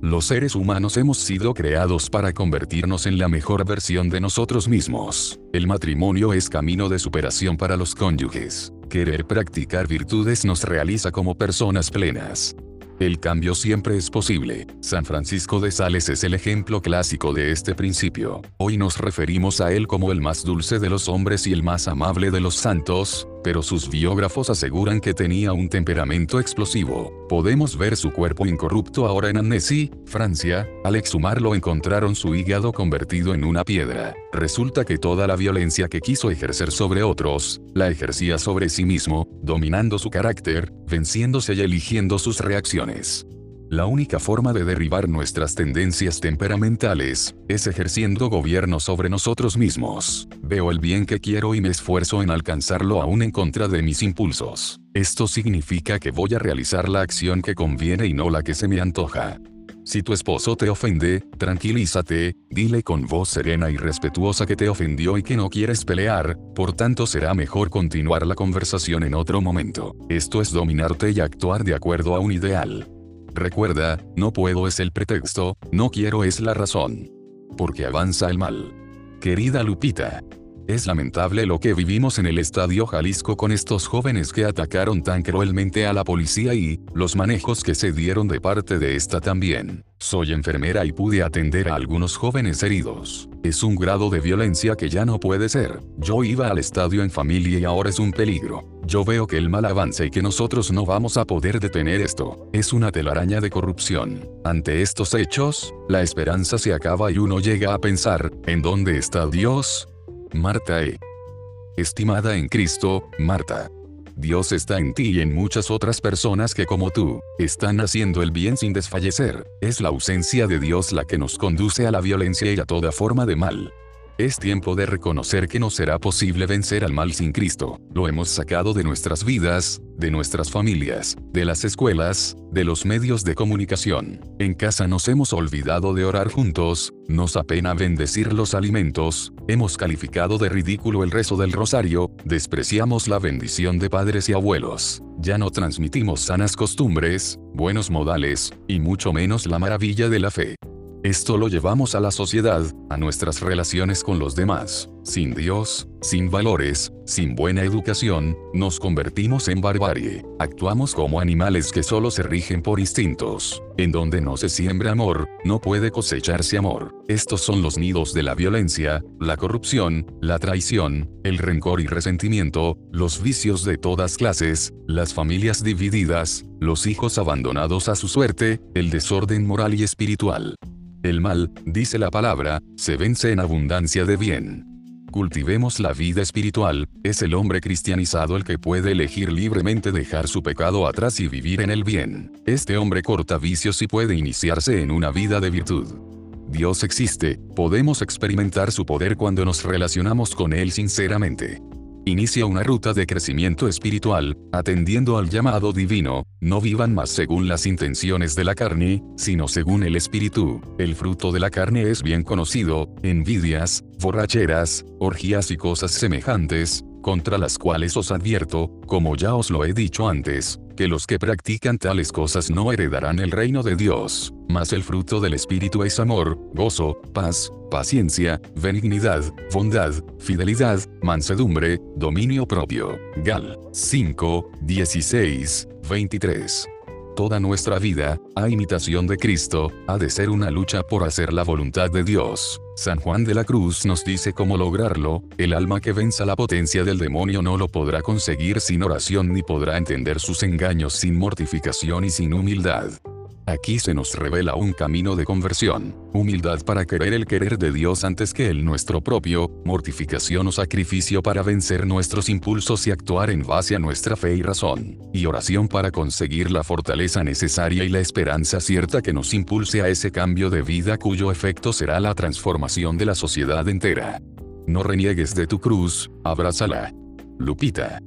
Los seres humanos hemos sido creados para convertirnos en la mejor versión de nosotros mismos. El matrimonio es camino de superación para los cónyuges. Querer practicar virtudes nos realiza como personas plenas. El cambio siempre es posible. San Francisco de Sales es el ejemplo clásico de este principio. Hoy nos referimos a él como el más dulce de los hombres y el más amable de los santos, pero sus biógrafos aseguran que tenía un temperamento explosivo. Podemos ver su cuerpo incorrupto ahora en Annecy, Francia. Al exhumarlo encontraron su hígado convertido en una piedra. Resulta que toda la violencia que quiso ejercer sobre otros, la ejercía sobre sí mismo, dominando su carácter, venciéndose y eligiendo sus reacciones. La única forma de derribar nuestras tendencias temperamentales es ejerciendo gobierno sobre nosotros mismos. Veo el bien que quiero y me esfuerzo en alcanzarlo aún en contra de mis impulsos. Esto significa que voy a realizar la acción que conviene y no la que se me antoja. Si tu esposo te ofende, tranquilízate, dile con voz serena y respetuosa que te ofendió y que no quieres pelear, por tanto será mejor continuar la conversación en otro momento. Esto es dominarte y actuar de acuerdo a un ideal. Recuerda, no puedo es el pretexto, no quiero es la razón. Porque avanza el mal. Querida Lupita, es lamentable lo que vivimos en el Estadio Jalisco con estos jóvenes que atacaron tan cruelmente a la policía y los manejos que se dieron de parte de esta también. Soy enfermera y pude atender a algunos jóvenes heridos. Es un grado de violencia que ya no puede ser. Yo iba al estadio en familia y ahora es un peligro. Yo veo que el mal avanza y que nosotros no vamos a poder detener esto. Es una telaraña de corrupción. Ante estos hechos, la esperanza se acaba y uno llega a pensar, ¿en dónde está Dios? Marta E. Estimada en Cristo, Marta. Dios está en ti y en muchas otras personas que como tú, están haciendo el bien sin desfallecer. Es la ausencia de Dios la que nos conduce a la violencia y a toda forma de mal. Es tiempo de reconocer que no será posible vencer al mal sin Cristo. Lo hemos sacado de nuestras vidas, de nuestras familias, de las escuelas, de los medios de comunicación. En casa nos hemos olvidado de orar juntos, nos apena bendecir los alimentos, hemos calificado de ridículo el rezo del rosario, despreciamos la bendición de padres y abuelos. Ya no transmitimos sanas costumbres, buenos modales, y mucho menos la maravilla de la fe. Esto lo llevamos a la sociedad, a nuestras relaciones con los demás. Sin Dios, sin valores, sin buena educación, nos convertimos en barbarie. Actuamos como animales que solo se rigen por instintos. En donde no se siembra amor, no puede cosecharse amor. Estos son los nidos de la violencia, la corrupción, la traición, el rencor y resentimiento, los vicios de todas clases, las familias divididas, los hijos abandonados a su suerte, el desorden moral y espiritual. El mal, dice la palabra, se vence en abundancia de bien. Cultivemos la vida espiritual, es el hombre cristianizado el que puede elegir libremente dejar su pecado atrás y vivir en el bien. Este hombre corta vicios y puede iniciarse en una vida de virtud. Dios existe, podemos experimentar su poder cuando nos relacionamos con Él sinceramente. Inicia una ruta de crecimiento espiritual, atendiendo al llamado divino, no vivan más según las intenciones de la carne, sino según el espíritu. El fruto de la carne es bien conocido, envidias, borracheras, orgías y cosas semejantes, contra las cuales os advierto, como ya os lo he dicho antes, que los que practican tales cosas no heredarán el reino de Dios. Mas el fruto del Espíritu es amor, gozo, paz, paciencia, benignidad, bondad, fidelidad, mansedumbre, dominio propio. Gal. cinco, dieciséis, veintitrés. Toda nuestra vida, a imitación de Cristo, ha de ser una lucha por hacer la voluntad de Dios. San Juan de la Cruz nos dice cómo lograrlo: el alma que venza la potencia del demonio no lo podrá conseguir sin oración ni podrá entender sus engaños sin mortificación y sin humildad. Aquí se nos revela un camino de conversión, humildad para querer el querer de Dios antes que el nuestro propio, mortificación o sacrificio para vencer nuestros impulsos y actuar en base a nuestra fe y razón, y oración para conseguir la fortaleza necesaria y la esperanza cierta que nos impulse a ese cambio de vida cuyo efecto será la transformación de la sociedad entera. No reniegues de tu cruz, abrázala. Lupita.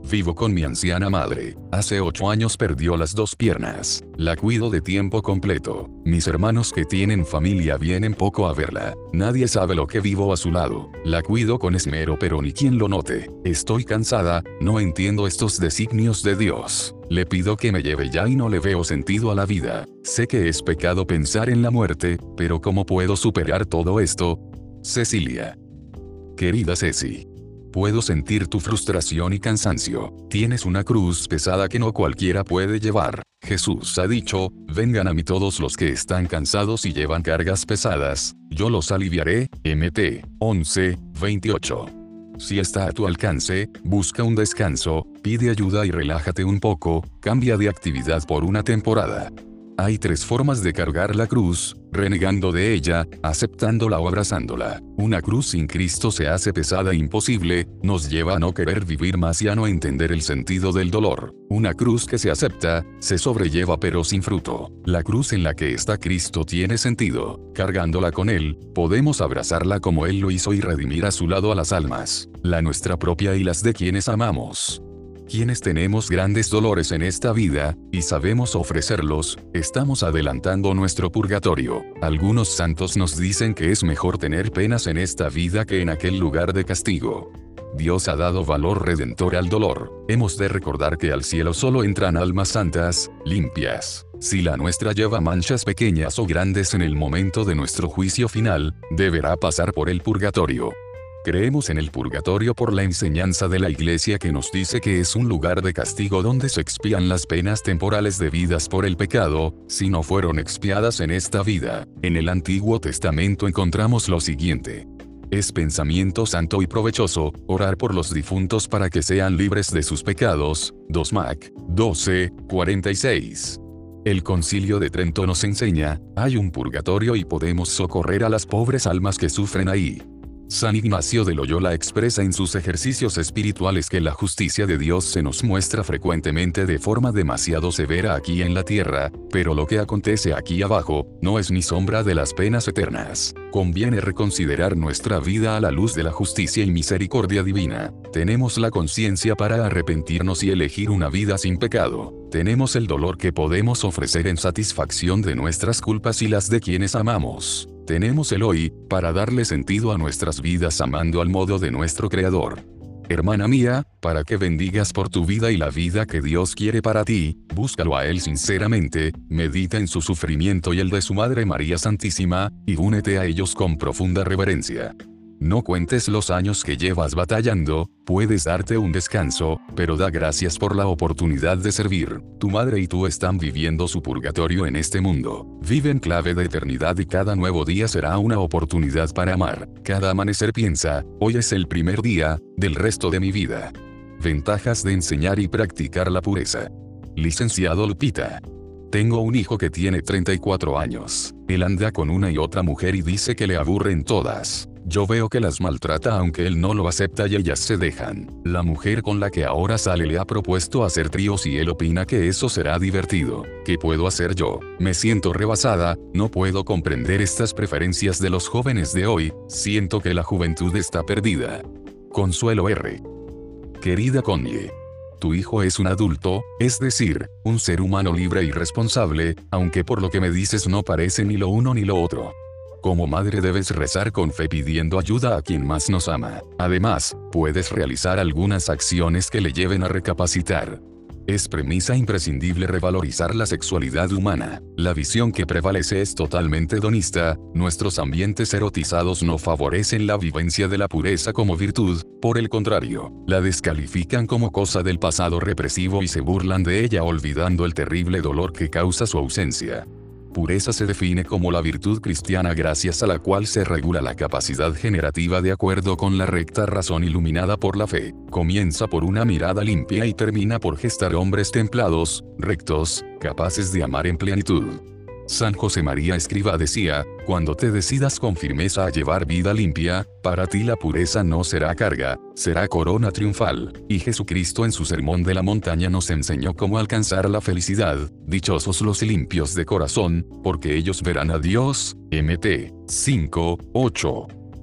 Vivo con mi anciana madre. Hace ocho años perdió las dos piernas. La cuido de tiempo completo. Mis hermanos que tienen familia vienen poco a verla. Nadie sabe lo que vivo a su lado. La cuido con esmero pero ni quien lo note. Estoy cansada, no entiendo estos designios de Dios. Le pido que me lleve ya y no le veo sentido a la vida. Sé que es pecado pensar en la muerte, pero ¿cómo puedo superar todo esto? Cecilia. Querida Ceci. Puedo sentir tu frustración y cansancio. Tienes una cruz pesada que no cualquiera puede llevar. Jesús ha dicho, vengan a mí todos los que están cansados y llevan cargas pesadas, yo los aliviaré. Mt. once, veintiocho. Si está a tu alcance, busca un descanso, pide ayuda y relájate un poco, cambia de actividad por una temporada. Hay tres formas de cargar la cruz: renegando de ella, aceptándola o abrazándola. Una cruz sin Cristo se hace pesada e imposible, nos lleva a no querer vivir más y a no entender el sentido del dolor. Una cruz que se acepta, se sobrelleva pero sin fruto. La cruz en la que está Cristo tiene sentido. Cargándola con Él, podemos abrazarla como Él lo hizo y redimir a su lado a las almas, la nuestra propia y las de quienes amamos. Quienes tenemos grandes dolores en esta vida, y sabemos ofrecerlos, estamos adelantando nuestro purgatorio. Algunos santos nos dicen que es mejor tener penas en esta vida que en aquel lugar de castigo. Dios ha dado valor redentor al dolor. Hemos de recordar que al cielo solo entran almas santas, limpias. Si la nuestra lleva manchas pequeñas o grandes en el momento de nuestro juicio final, deberá pasar por el purgatorio. Creemos en el purgatorio por la enseñanza de la Iglesia que nos dice que es un lugar de castigo donde se expían las penas temporales debidas por el pecado, si no fueron expiadas en esta vida. En el Antiguo Testamento encontramos lo siguiente. Es pensamiento santo y provechoso orar por los difuntos para que sean libres de sus pecados. dos Mac. doce, cuarenta y seis. El Concilio de Trento nos enseña, hay un purgatorio y podemos socorrer a las pobres almas que sufren ahí. San Ignacio de Loyola expresa en sus ejercicios espirituales que la justicia de Dios se nos muestra frecuentemente de forma demasiado severa aquí en la tierra, pero lo que acontece aquí abajo, no es ni sombra de las penas eternas. Conviene reconsiderar nuestra vida a la luz de la justicia y misericordia divina. Tenemos la conciencia para arrepentirnos y elegir una vida sin pecado. Tenemos el dolor que podemos ofrecer en satisfacción de nuestras culpas y las de quienes amamos. Tenemos el hoy, para darle sentido a nuestras vidas amando al modo de nuestro Creador. Hermana mía, para que bendigas por tu vida y la vida que Dios quiere para ti, búscalo a Él sinceramente, medita en su sufrimiento y el de su Madre María Santísima, y únete a ellos con profunda reverencia. No cuentes los años que llevas batallando, puedes darte un descanso, pero da gracias por la oportunidad de servir. Tu madre y tú están viviendo su purgatorio en este mundo. Vive en clave de eternidad y cada nuevo día será una oportunidad para amar. Cada amanecer piensa, hoy es el primer día del resto de mi vida. Ventajas de enseñar y practicar la pureza. Licenciado Lupita. Tengo un hijo que tiene treinta y cuatro años. Él anda con una y otra mujer y dice que le aburren todas. Yo veo que las maltrata aunque él no lo acepta y ellas se dejan. La mujer con la que ahora sale le ha propuesto hacer tríos y él opina que eso será divertido. ¿Qué puedo hacer yo? Me siento rebasada, no puedo comprender estas preferencias de los jóvenes de hoy, siento que la juventud está perdida. Consuelo R. Querida Connie. Tu hijo es un adulto, es decir, un ser humano libre y responsable, aunque por lo que me dices no parece ni lo uno ni lo otro. Como madre debes rezar con fe pidiendo ayuda a quien más nos ama. Además, puedes realizar algunas acciones que le lleven a recapacitar. Es premisa imprescindible revalorizar la sexualidad humana. La visión que prevalece es totalmente hedonista, nuestros ambientes erotizados no favorecen la vivencia de la pureza como virtud, por el contrario, la descalifican como cosa del pasado represivo y se burlan de ella olvidando el terrible dolor que causa su ausencia. Pureza se define como la virtud cristiana gracias a la cual se regula la capacidad generativa de acuerdo con la recta razón iluminada por la fe. Comienza por una mirada limpia y termina por gestar hombres templados, rectos, capaces de amar en plenitud. San José María Escrivá decía, cuando te decidas con firmeza a llevar vida limpia, para ti la pureza no será carga, será corona triunfal. Y Jesucristo en su Sermón de la Montaña nos enseñó cómo alcanzar la felicidad. Dichosos los limpios de corazón, porque ellos verán a Dios. Mt. cinco, ocho.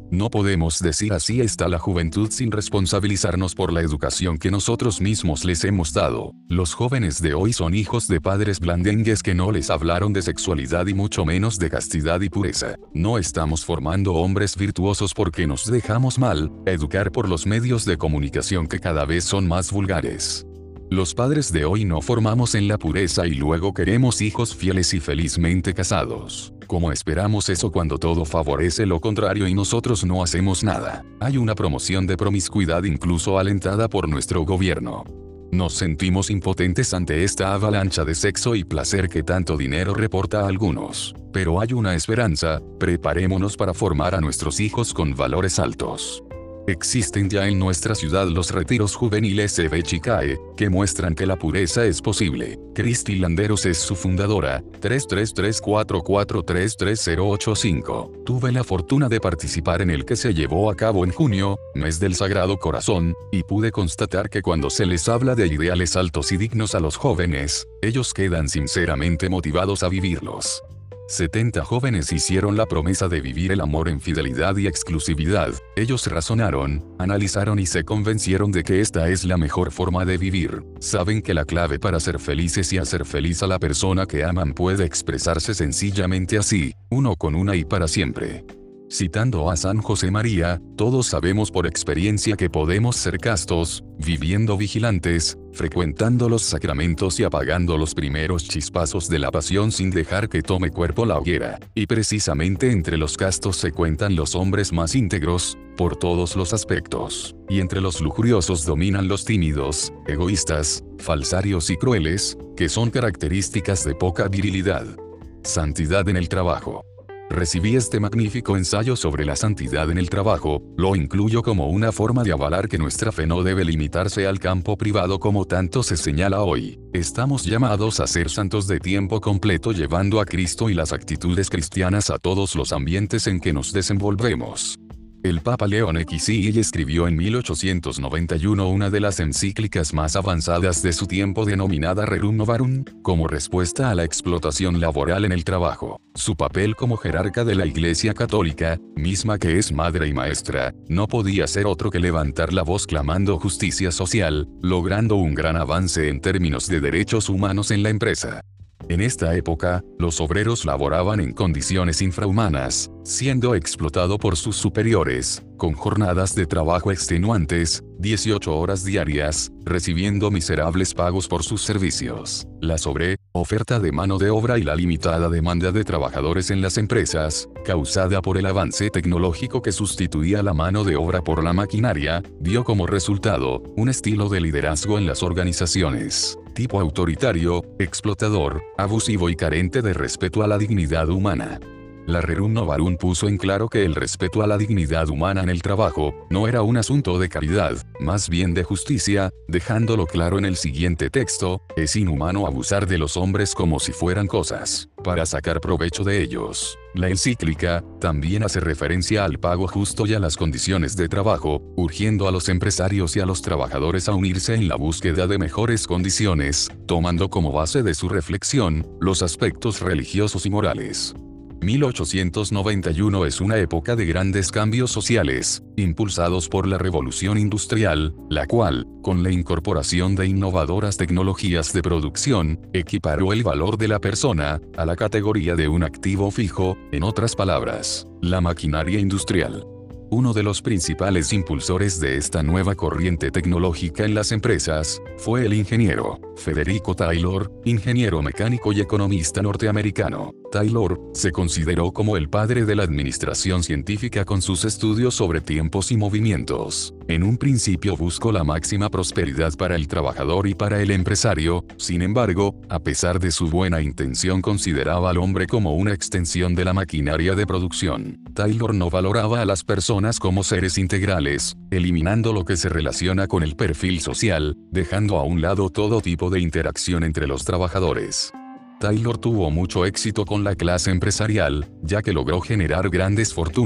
No podemos decir así está la juventud sin responsabilizarnos por la educación que nosotros mismos les hemos dado. Los jóvenes de hoy son hijos de padres blandengues que no les hablaron de sexualidad y mucho menos de castidad y pureza. No estamos formando hombres virtuosos porque nos dejamos mal educar por los medios de comunicación que cada vez son más vulgares. Los padres de hoy no formamos en la pureza y luego queremos hijos fieles y felizmente casados. ¿Cómo esperamos eso cuando todo favorece lo contrario y nosotros no hacemos nada? Hay una promoción de promiscuidad incluso alentada por nuestro gobierno. Nos sentimos impotentes ante esta avalancha de sexo y placer que tanto dinero reporta a algunos. Pero hay una esperanza, preparémonos para formar a nuestros hijos con valores altos. Existen ya en nuestra ciudad los retiros juveniles E V Chicae, que muestran que la pureza es posible. Cristi Landeros es su fundadora, tres tres tres cuatro cuatro tres tres cero ocho cinco. Tuve la fortuna de participar en el que se llevó a cabo en junio, mes del Sagrado Corazón, y pude constatar que cuando se les habla de ideales altos y dignos a los jóvenes, ellos quedan sinceramente motivados a vivirlos. setenta jóvenes hicieron la promesa de vivir el amor en fidelidad y exclusividad. Ellos razonaron, analizaron y se convencieron de que esta es la mejor forma de vivir. Saben que la clave para ser felices y hacer feliz a la persona que aman puede expresarse sencillamente así, uno con una y para siempre. Citando a San José María, todos sabemos por experiencia que podemos ser castos, viviendo vigilantes, frecuentando los sacramentos y apagando los primeros chispazos de la pasión sin dejar que tome cuerpo la hoguera. Y precisamente entre los castos se cuentan los hombres más íntegros, por todos los aspectos. Y entre los lujuriosos dominan los tímidos, egoístas, falsarios y crueles, que son características de poca virilidad. Santidad en el trabajo. Recibí este magnífico ensayo sobre la santidad en el trabajo, lo incluyo como una forma de avalar que nuestra fe no debe limitarse al campo privado como tanto se señala hoy. Estamos llamados a ser santos de tiempo completo llevando a Cristo y las actitudes cristianas a todos los ambientes en que nos desenvolvemos. El Papa León décimo escribió en mil ochocientos noventa y uno una de las encíclicas más avanzadas de su tiempo denominada Rerum Novarum, como respuesta a la explotación laboral en el trabajo. Su papel como jerarca de la Iglesia Católica, misma que es madre y maestra, no podía ser otro que levantar la voz clamando justicia social, logrando un gran avance en términos de derechos humanos en la empresa. En esta época, los obreros laboraban en condiciones infrahumanas, siendo explotado por sus superiores, con jornadas de trabajo extenuantes, dieciocho horas diarias, recibiendo miserables pagos por sus servicios. La sobre oferta de mano de obra y la limitada demanda de trabajadores en las empresas, causada por el avance tecnológico que sustituía la mano de obra por la maquinaria, dio como resultado un estilo de liderazgo en las organizaciones, tipo autoritario, explotador, abusivo y carente de respeto a la dignidad humana. La Rerum Novarum puso en claro que el respeto a la dignidad humana en el trabajo no era un asunto de caridad, más bien de justicia, dejándolo claro en el siguiente texto: es inhumano abusar de los hombres como si fueran cosas, para sacar provecho de ellos. La encíclica también hace referencia al pago justo y a las condiciones de trabajo, urgiendo a los empresarios y a los trabajadores a unirse en la búsqueda de mejores condiciones, tomando como base de su reflexión los aspectos religiosos y morales. mil ochocientos noventa y uno es una época de grandes cambios sociales, impulsados por la revolución industrial, la cual, con la incorporación de innovadoras tecnologías de producción, equiparó el valor de la persona a la categoría de un activo fijo, en otras palabras, la maquinaria industrial. Uno de los principales impulsores de esta nueva corriente tecnológica en las empresas fue el ingeniero Federico Taylor, ingeniero mecánico y economista norteamericano. Taylor se consideró como el padre de la administración científica con sus estudios sobre tiempos y movimientos. En un principio buscó la máxima prosperidad para el trabajador y para el empresario, sin embargo, a pesar de su buena intención consideraba al hombre como una extensión de la maquinaria de producción. Taylor no valoraba a las personas como seres integrales, eliminando lo que se relaciona con el perfil social, dejando a un lado todo tipo de interacción entre los trabajadores. Taylor tuvo mucho éxito con la clase empresarial, ya que logró generar grandes fortunas,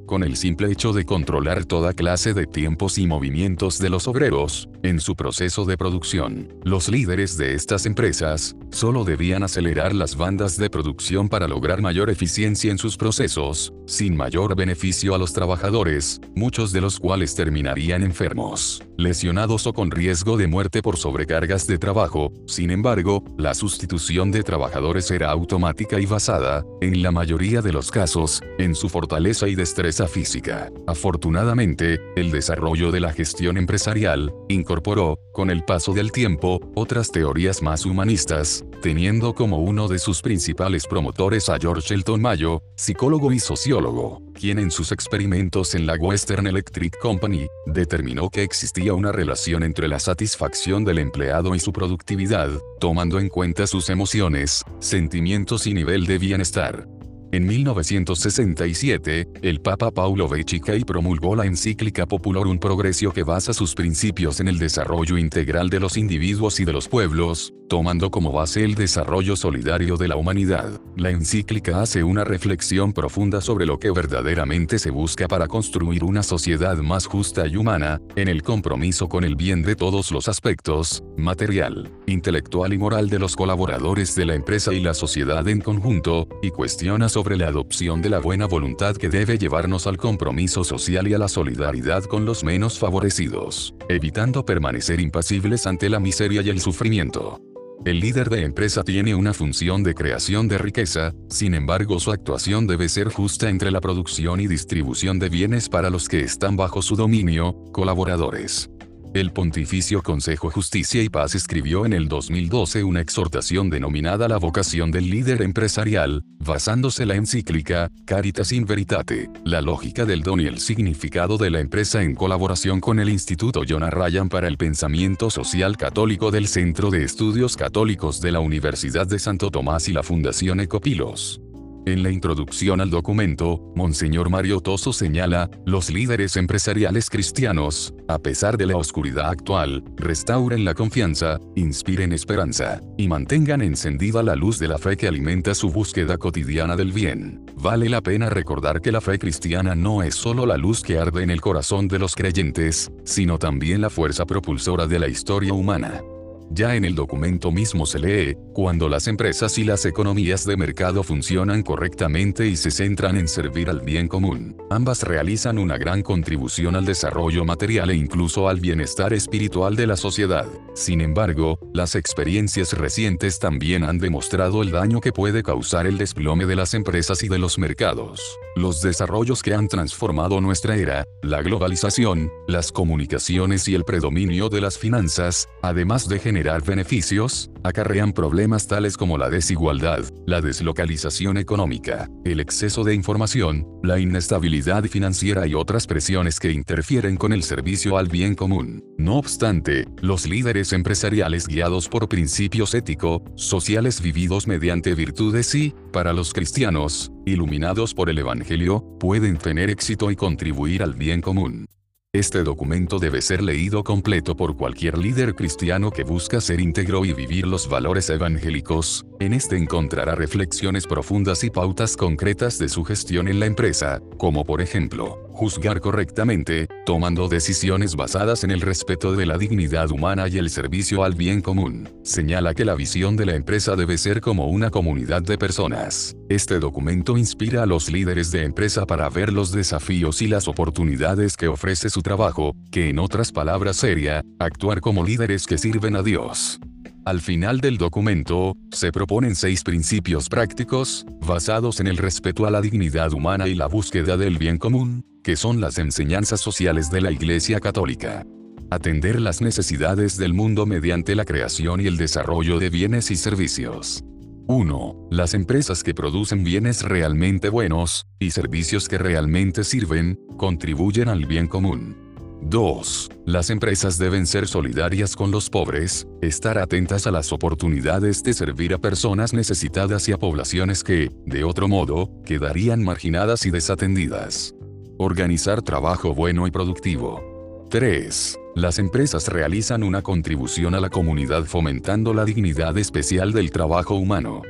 con el simple hecho de controlar toda clase de tiempos y movimientos de los obreros, en su proceso de producción. Los líderes de estas empresas, solo debían acelerar las bandas de producción para lograr mayor eficiencia en sus procesos, sin mayor beneficio a los trabajadores, muchos de los cuales terminarían enfermos, lesionados o con riesgo de muerte por sobrecargas de trabajo. Sin embargo, la sustitución de trabajadores era automática y basada, en la mayoría de los casos, en su fortaleza y destreza física. Afortunadamente, el desarrollo de la gestión empresarial incorporó, con el paso del tiempo, otras teorías más humanistas, teniendo como uno de sus principales promotores a George Elton Mayo, psicólogo y sociólogo, quien en sus experimentos en la Western Electric Company, determinó que existía una relación entre la satisfacción del empleado y su productividad, tomando en cuenta sus emociones, sentimientos y nivel de bienestar. En mil novecientos sesenta y siete, el Papa Paulo Vecchicai promulgó la encíclica Populorum Progressio, que basa sus principios en el desarrollo integral de los individuos y de los pueblos, tomando como base el desarrollo solidario de la humanidad. La encíclica hace una reflexión profunda sobre lo que verdaderamente se busca para construir una sociedad más justa y humana, en el compromiso con el bien de todos los aspectos, material, intelectual y moral de los colaboradores de la empresa y la sociedad en conjunto, y cuestiona sobre la adopción de la buena voluntad que debe llevarnos al compromiso social y a la solidaridad con los menos favorecidos, evitando permanecer impasibles ante la miseria y el sufrimiento. El líder de empresa tiene una función de creación de riqueza, sin embargo su actuación debe ser justa entre la producción y distribución de bienes para los que están bajo su dominio, colaboradores. El Pontificio Consejo Justicia y Paz escribió en el dos mil doce una exhortación denominada La vocación del líder empresarial, basándose en la encíclica Caritas in Veritate, la lógica del don y el significado de la empresa, en colaboración con el Instituto Jonah Ryan para el Pensamiento Social Católico del Centro de Estudios Católicos de la Universidad de Santo Tomás y la Fundación Ecopilos. En la introducción al documento, Monseñor Mario Toso señala, los líderes empresariales cristianos, a pesar de la oscuridad actual, restauren la confianza, inspiren esperanza, y mantengan encendida la luz de la fe que alimenta su búsqueda cotidiana del bien. Vale la pena recordar que la fe cristiana no es solo la luz que arde en el corazón de los creyentes, sino también la fuerza propulsora de la historia humana. Ya en el documento mismo se lee, cuando las empresas y las economías de mercado funcionan correctamente y se centran en servir al bien común, ambas realizan una gran contribución al desarrollo material e incluso al bienestar espiritual de la sociedad. Sin embargo, las experiencias recientes también han demostrado el daño que puede causar el desplome de las empresas y de los mercados. Los desarrollos que han transformado nuestra era, la globalización, las comunicaciones y el predominio de las finanzas, además de generar beneficios, acarrean problemas tales como la desigualdad, la deslocalización económica, el exceso de información, la inestabilidad financiera y otras presiones que interfieren con el servicio al bien común. No obstante, los líderes empresariales guiados por principios éticos, sociales vividos mediante virtudes y, para los cristianos, iluminados por el Evangelio, pueden tener éxito y contribuir al bien común. Este documento debe ser leído completo por cualquier líder cristiano que busca ser íntegro y vivir los valores evangélicos. En este encontrará reflexiones profundas y pautas concretas de su gestión en la empresa, como por ejemplo, juzgar correctamente, tomando decisiones basadas en el respeto de la dignidad humana y el servicio al bien común. Señala que la visión de la empresa debe ser como una comunidad de personas. Este documento inspira a los líderes de empresa para ver los desafíos y las oportunidades que ofrece su trabajo, que en otras palabras sería, actuar como líderes que sirven a Dios. Al final del documento, se proponen seis principios prácticos, basados en el respeto a la dignidad humana y la búsqueda del bien común, que son las enseñanzas sociales de la Iglesia Católica. Atender las necesidades del mundo mediante la creación y el desarrollo de bienes y servicios. uno. Las empresas que producen bienes realmente buenos, y servicios que realmente sirven, contribuyen al bien común. dos. Las empresas deben ser solidarias con los pobres, estar atentas a las oportunidades de servir a personas necesitadas y a poblaciones que, de otro modo, quedarían marginadas y desatendidas. Organizar trabajo bueno y productivo. tres. Las empresas realizan una contribución a la comunidad fomentando la dignidad especial del trabajo humano.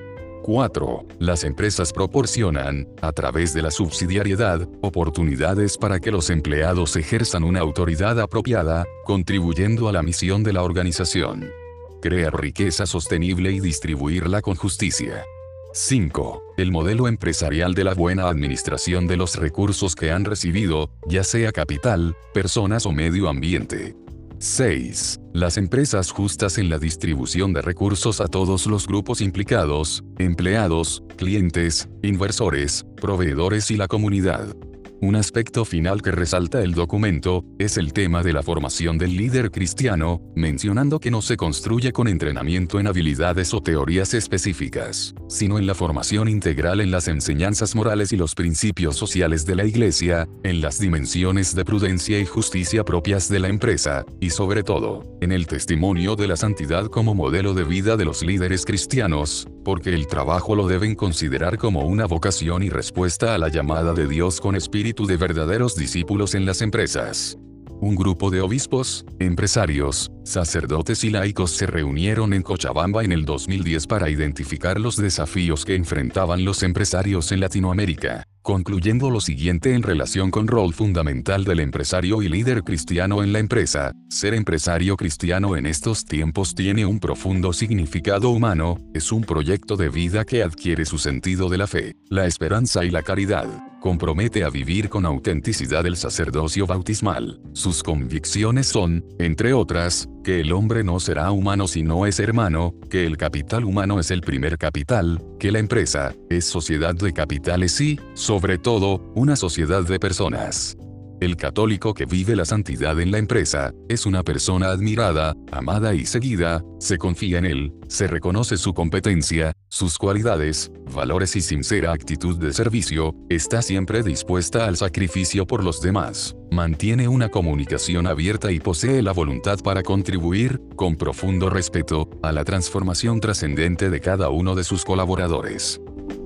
cuatro. Las empresas proporcionan, a través de la subsidiariedad, oportunidades para que los empleados ejerzan una autoridad apropiada, contribuyendo a la misión de la organización. Crear riqueza sostenible y distribuirla con justicia. cinco. El modelo empresarial de la buena administración de los recursos que han recibido, ya sea capital, personas o medio ambiente. seis. Las empresas justas en la distribución de recursos a todos los grupos implicados, empleados, clientes, inversores, proveedores y la comunidad. Un aspecto final que resalta el documento, es el tema de la formación del líder cristiano, mencionando que no se construye con entrenamiento en habilidades o teorías específicas, sino en la formación integral en las enseñanzas morales y los principios sociales de la Iglesia, en las dimensiones de prudencia y justicia propias de la empresa, y sobre todo, en el testimonio de la santidad como modelo de vida de los líderes cristianos, porque el trabajo lo deben considerar como una vocación y respuesta a la llamada de Dios con espíritu de verdaderos discípulos en las empresas. Un grupo de obispos, empresarios, sacerdotes y laicos se reunieron en Cochabamba en el dos mil diez para identificar los desafíos que enfrentaban los empresarios en Latinoamérica, concluyendo lo siguiente en relación con rol fundamental del empresario y líder cristiano en la empresa: ser empresario cristiano en estos tiempos tiene un profundo significado humano, es un proyecto de vida que adquiere su sentido de la fe, la esperanza y la caridad. Compromete a vivir con autenticidad el sacerdocio bautismal. Sus convicciones son, entre otras, que el hombre no será humano si no es hermano, que el capital humano es el primer capital, que la empresa es sociedad de capitales y, sobre todo, una sociedad de personas. El católico que vive la santidad en la empresa, es una persona admirada, amada y seguida, se confía en él, se reconoce su competencia, sus cualidades, valores y sincera actitud de servicio, está siempre dispuesta al sacrificio por los demás, mantiene una comunicación abierta y posee la voluntad para contribuir, con profundo respeto, a la transformación trascendente de cada uno de sus colaboradores.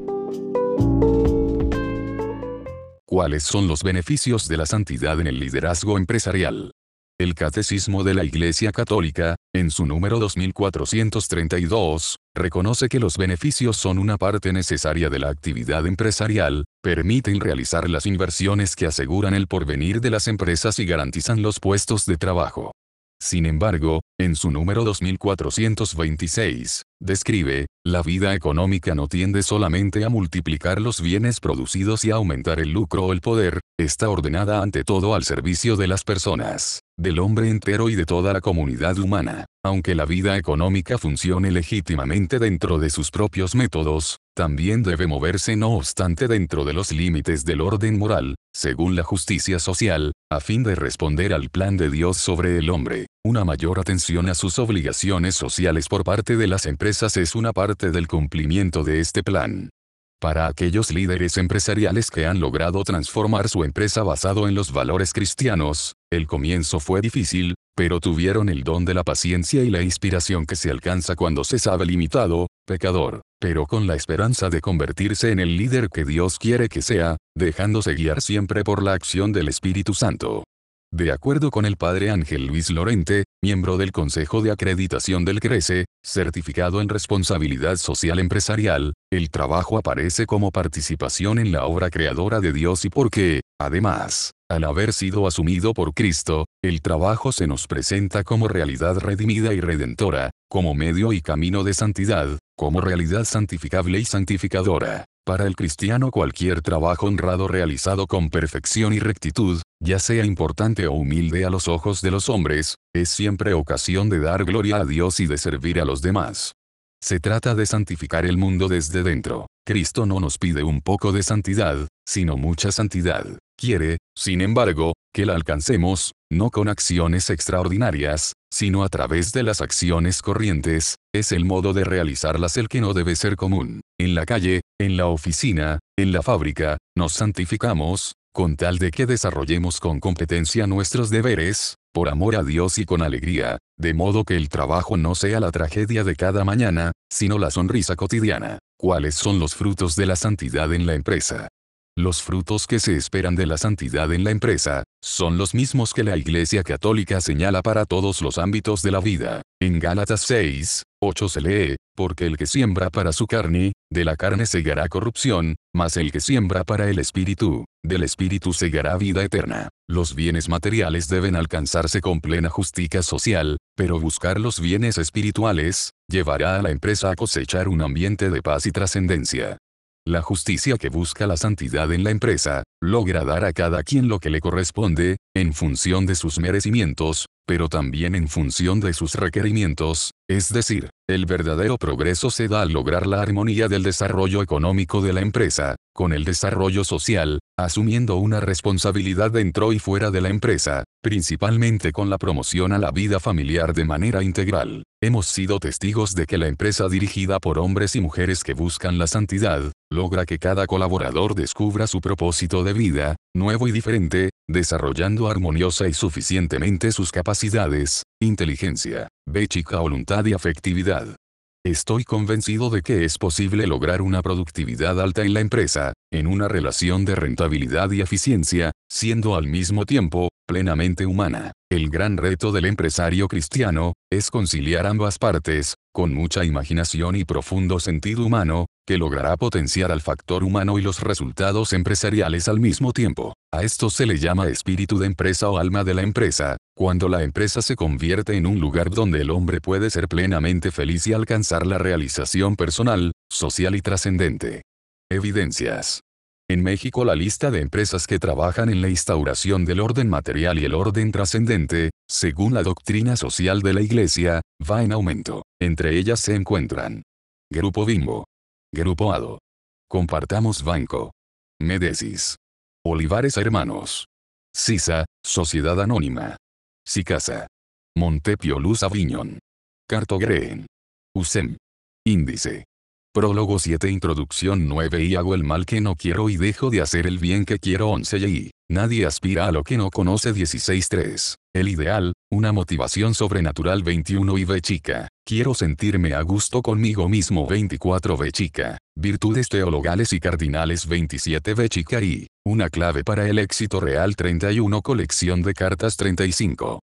¿Cuáles son los beneficios de la santidad en el liderazgo empresarial? El Catecismo de la Iglesia Católica, en su número dos mil cuatrocientos treinta y dos, reconoce que los beneficios son una parte necesaria de la actividad empresarial, permiten realizar las inversiones que aseguran el porvenir de las empresas y garantizan los puestos de trabajo. Sin embargo, en su número dos mil cuatrocientos veintiséis, describe, la vida económica no tiende solamente a multiplicar los bienes producidos y a aumentar el lucro o el poder, está ordenada ante todo al servicio de las personas, del hombre entero y de toda la comunidad humana. Aunque la vida económica funcione legítimamente dentro de sus propios métodos, también debe moverse no obstante dentro de los límites del orden moral, según la justicia social, a fin de responder al plan de Dios sobre el hombre. Una mayor atención a sus obligaciones sociales por parte de las empresas es una parte del cumplimiento de este plan. Para aquellos líderes empresariales que han logrado transformar su empresa basado en los valores cristianos, el comienzo fue difícil, pero tuvieron el don de la paciencia y la inspiración que se alcanza cuando se sabe limitado, pecador, pero con la esperanza de convertirse en el líder que Dios quiere que sea, dejándose guiar siempre por la acción del Espíritu Santo. De acuerdo con el padre Ángel Luis Lorente, miembro del Consejo de Acreditación del CRECE, certificado en responsabilidad social empresarial, el trabajo aparece como participación en la obra creadora de Dios y porque, además, al haber sido asumido por Cristo, el trabajo se nos presenta como realidad redimida y redentora, como medio y camino de santidad, como realidad santificable y santificadora. Para el cristiano cualquier trabajo honrado realizado con perfección y rectitud, ya sea importante o humilde a los ojos de los hombres, es siempre ocasión de dar gloria a Dios y de servir a los demás. Se trata de santificar el mundo desde dentro. Cristo no nos pide un poco de santidad, sino mucha santidad. Quiere, sin embargo, que la alcancemos, no con acciones extraordinarias, sino a través de las acciones corrientes, es el modo de realizarlas el que no debe ser común. En la calle, en la oficina, en la fábrica, nos santificamos, con tal de que desarrollemos con competencia nuestros deberes, por amor a Dios y con alegría, de modo que el trabajo no sea la tragedia de cada mañana, sino la sonrisa cotidiana. ¿Cuáles son los frutos de la santidad en la empresa? Los frutos que se esperan de la santidad en la empresa, son los mismos que la Iglesia Católica señala para todos los ámbitos de la vida. En Gálatas seis, ocho se lee, porque el que siembra para su carne, De la carne segará corrupción, mas el que siembra para el espíritu, del espíritu segará vida eterna. Los bienes materiales deben alcanzarse con plena justicia social, pero buscar los bienes espirituales, llevará a la empresa a cosechar un ambiente de paz y trascendencia. La justicia que busca la santidad en la empresa, logra dar a cada quien lo que le corresponde, en función de sus merecimientos, pero también en función de sus requerimientos, es decir, el verdadero progreso se da al lograr la armonía del desarrollo económico de la empresa, con el desarrollo social, asumiendo una responsabilidad dentro y fuera de la empresa, principalmente con la promoción a la vida familiar de manera integral. Hemos sido testigos de que la empresa dirigida por hombres y mujeres que buscan la santidad, logra que cada colaborador descubra su propósito de vida, nuevo y diferente, desarrollando armoniosa y suficientemente sus capacidades, inteligencia, béchica voluntad y afectividad. Estoy convencido de que es posible lograr una productividad alta en la empresa, en una relación de rentabilidad y eficiencia, siendo al mismo tiempo, plenamente humana. El gran reto del empresario cristiano, es conciliar ambas partes, con mucha imaginación y profundo sentido humano, que logrará potenciar al factor humano y los resultados empresariales al mismo tiempo. A esto se le llama espíritu de empresa o alma de la empresa, cuando la empresa se convierte en un lugar donde el hombre puede ser plenamente feliz y alcanzar la realización personal, social y trascendente. Evidencias. En México la lista de empresas que trabajan en la instauración del orden material y el orden trascendente, según la doctrina social de la Iglesia, va en aumento. Entre ellas se encuentran Grupo Bimbo, Grupo Ado, Compartamos Banco, Medesis, Olivares Hermanos, Sisa, Sociedad Anónima, Sicasa, Montepio Luz Aviñón, Cartogreen, U S E M, Índice. Prólogo siete Introducción nueve Y hago el mal que no quiero y dejo de hacer el bien que quiero once Y nadie aspira a lo que no conoce dieciséis tres El ideal, una motivación sobrenatural veintiuno Y B chica, quiero sentirme a gusto conmigo mismo veinticuatro B chica, virtudes teologales y cardinales veintisiete B chica y, una clave para el éxito real treinta y uno Colección de cartas treinta y cinco.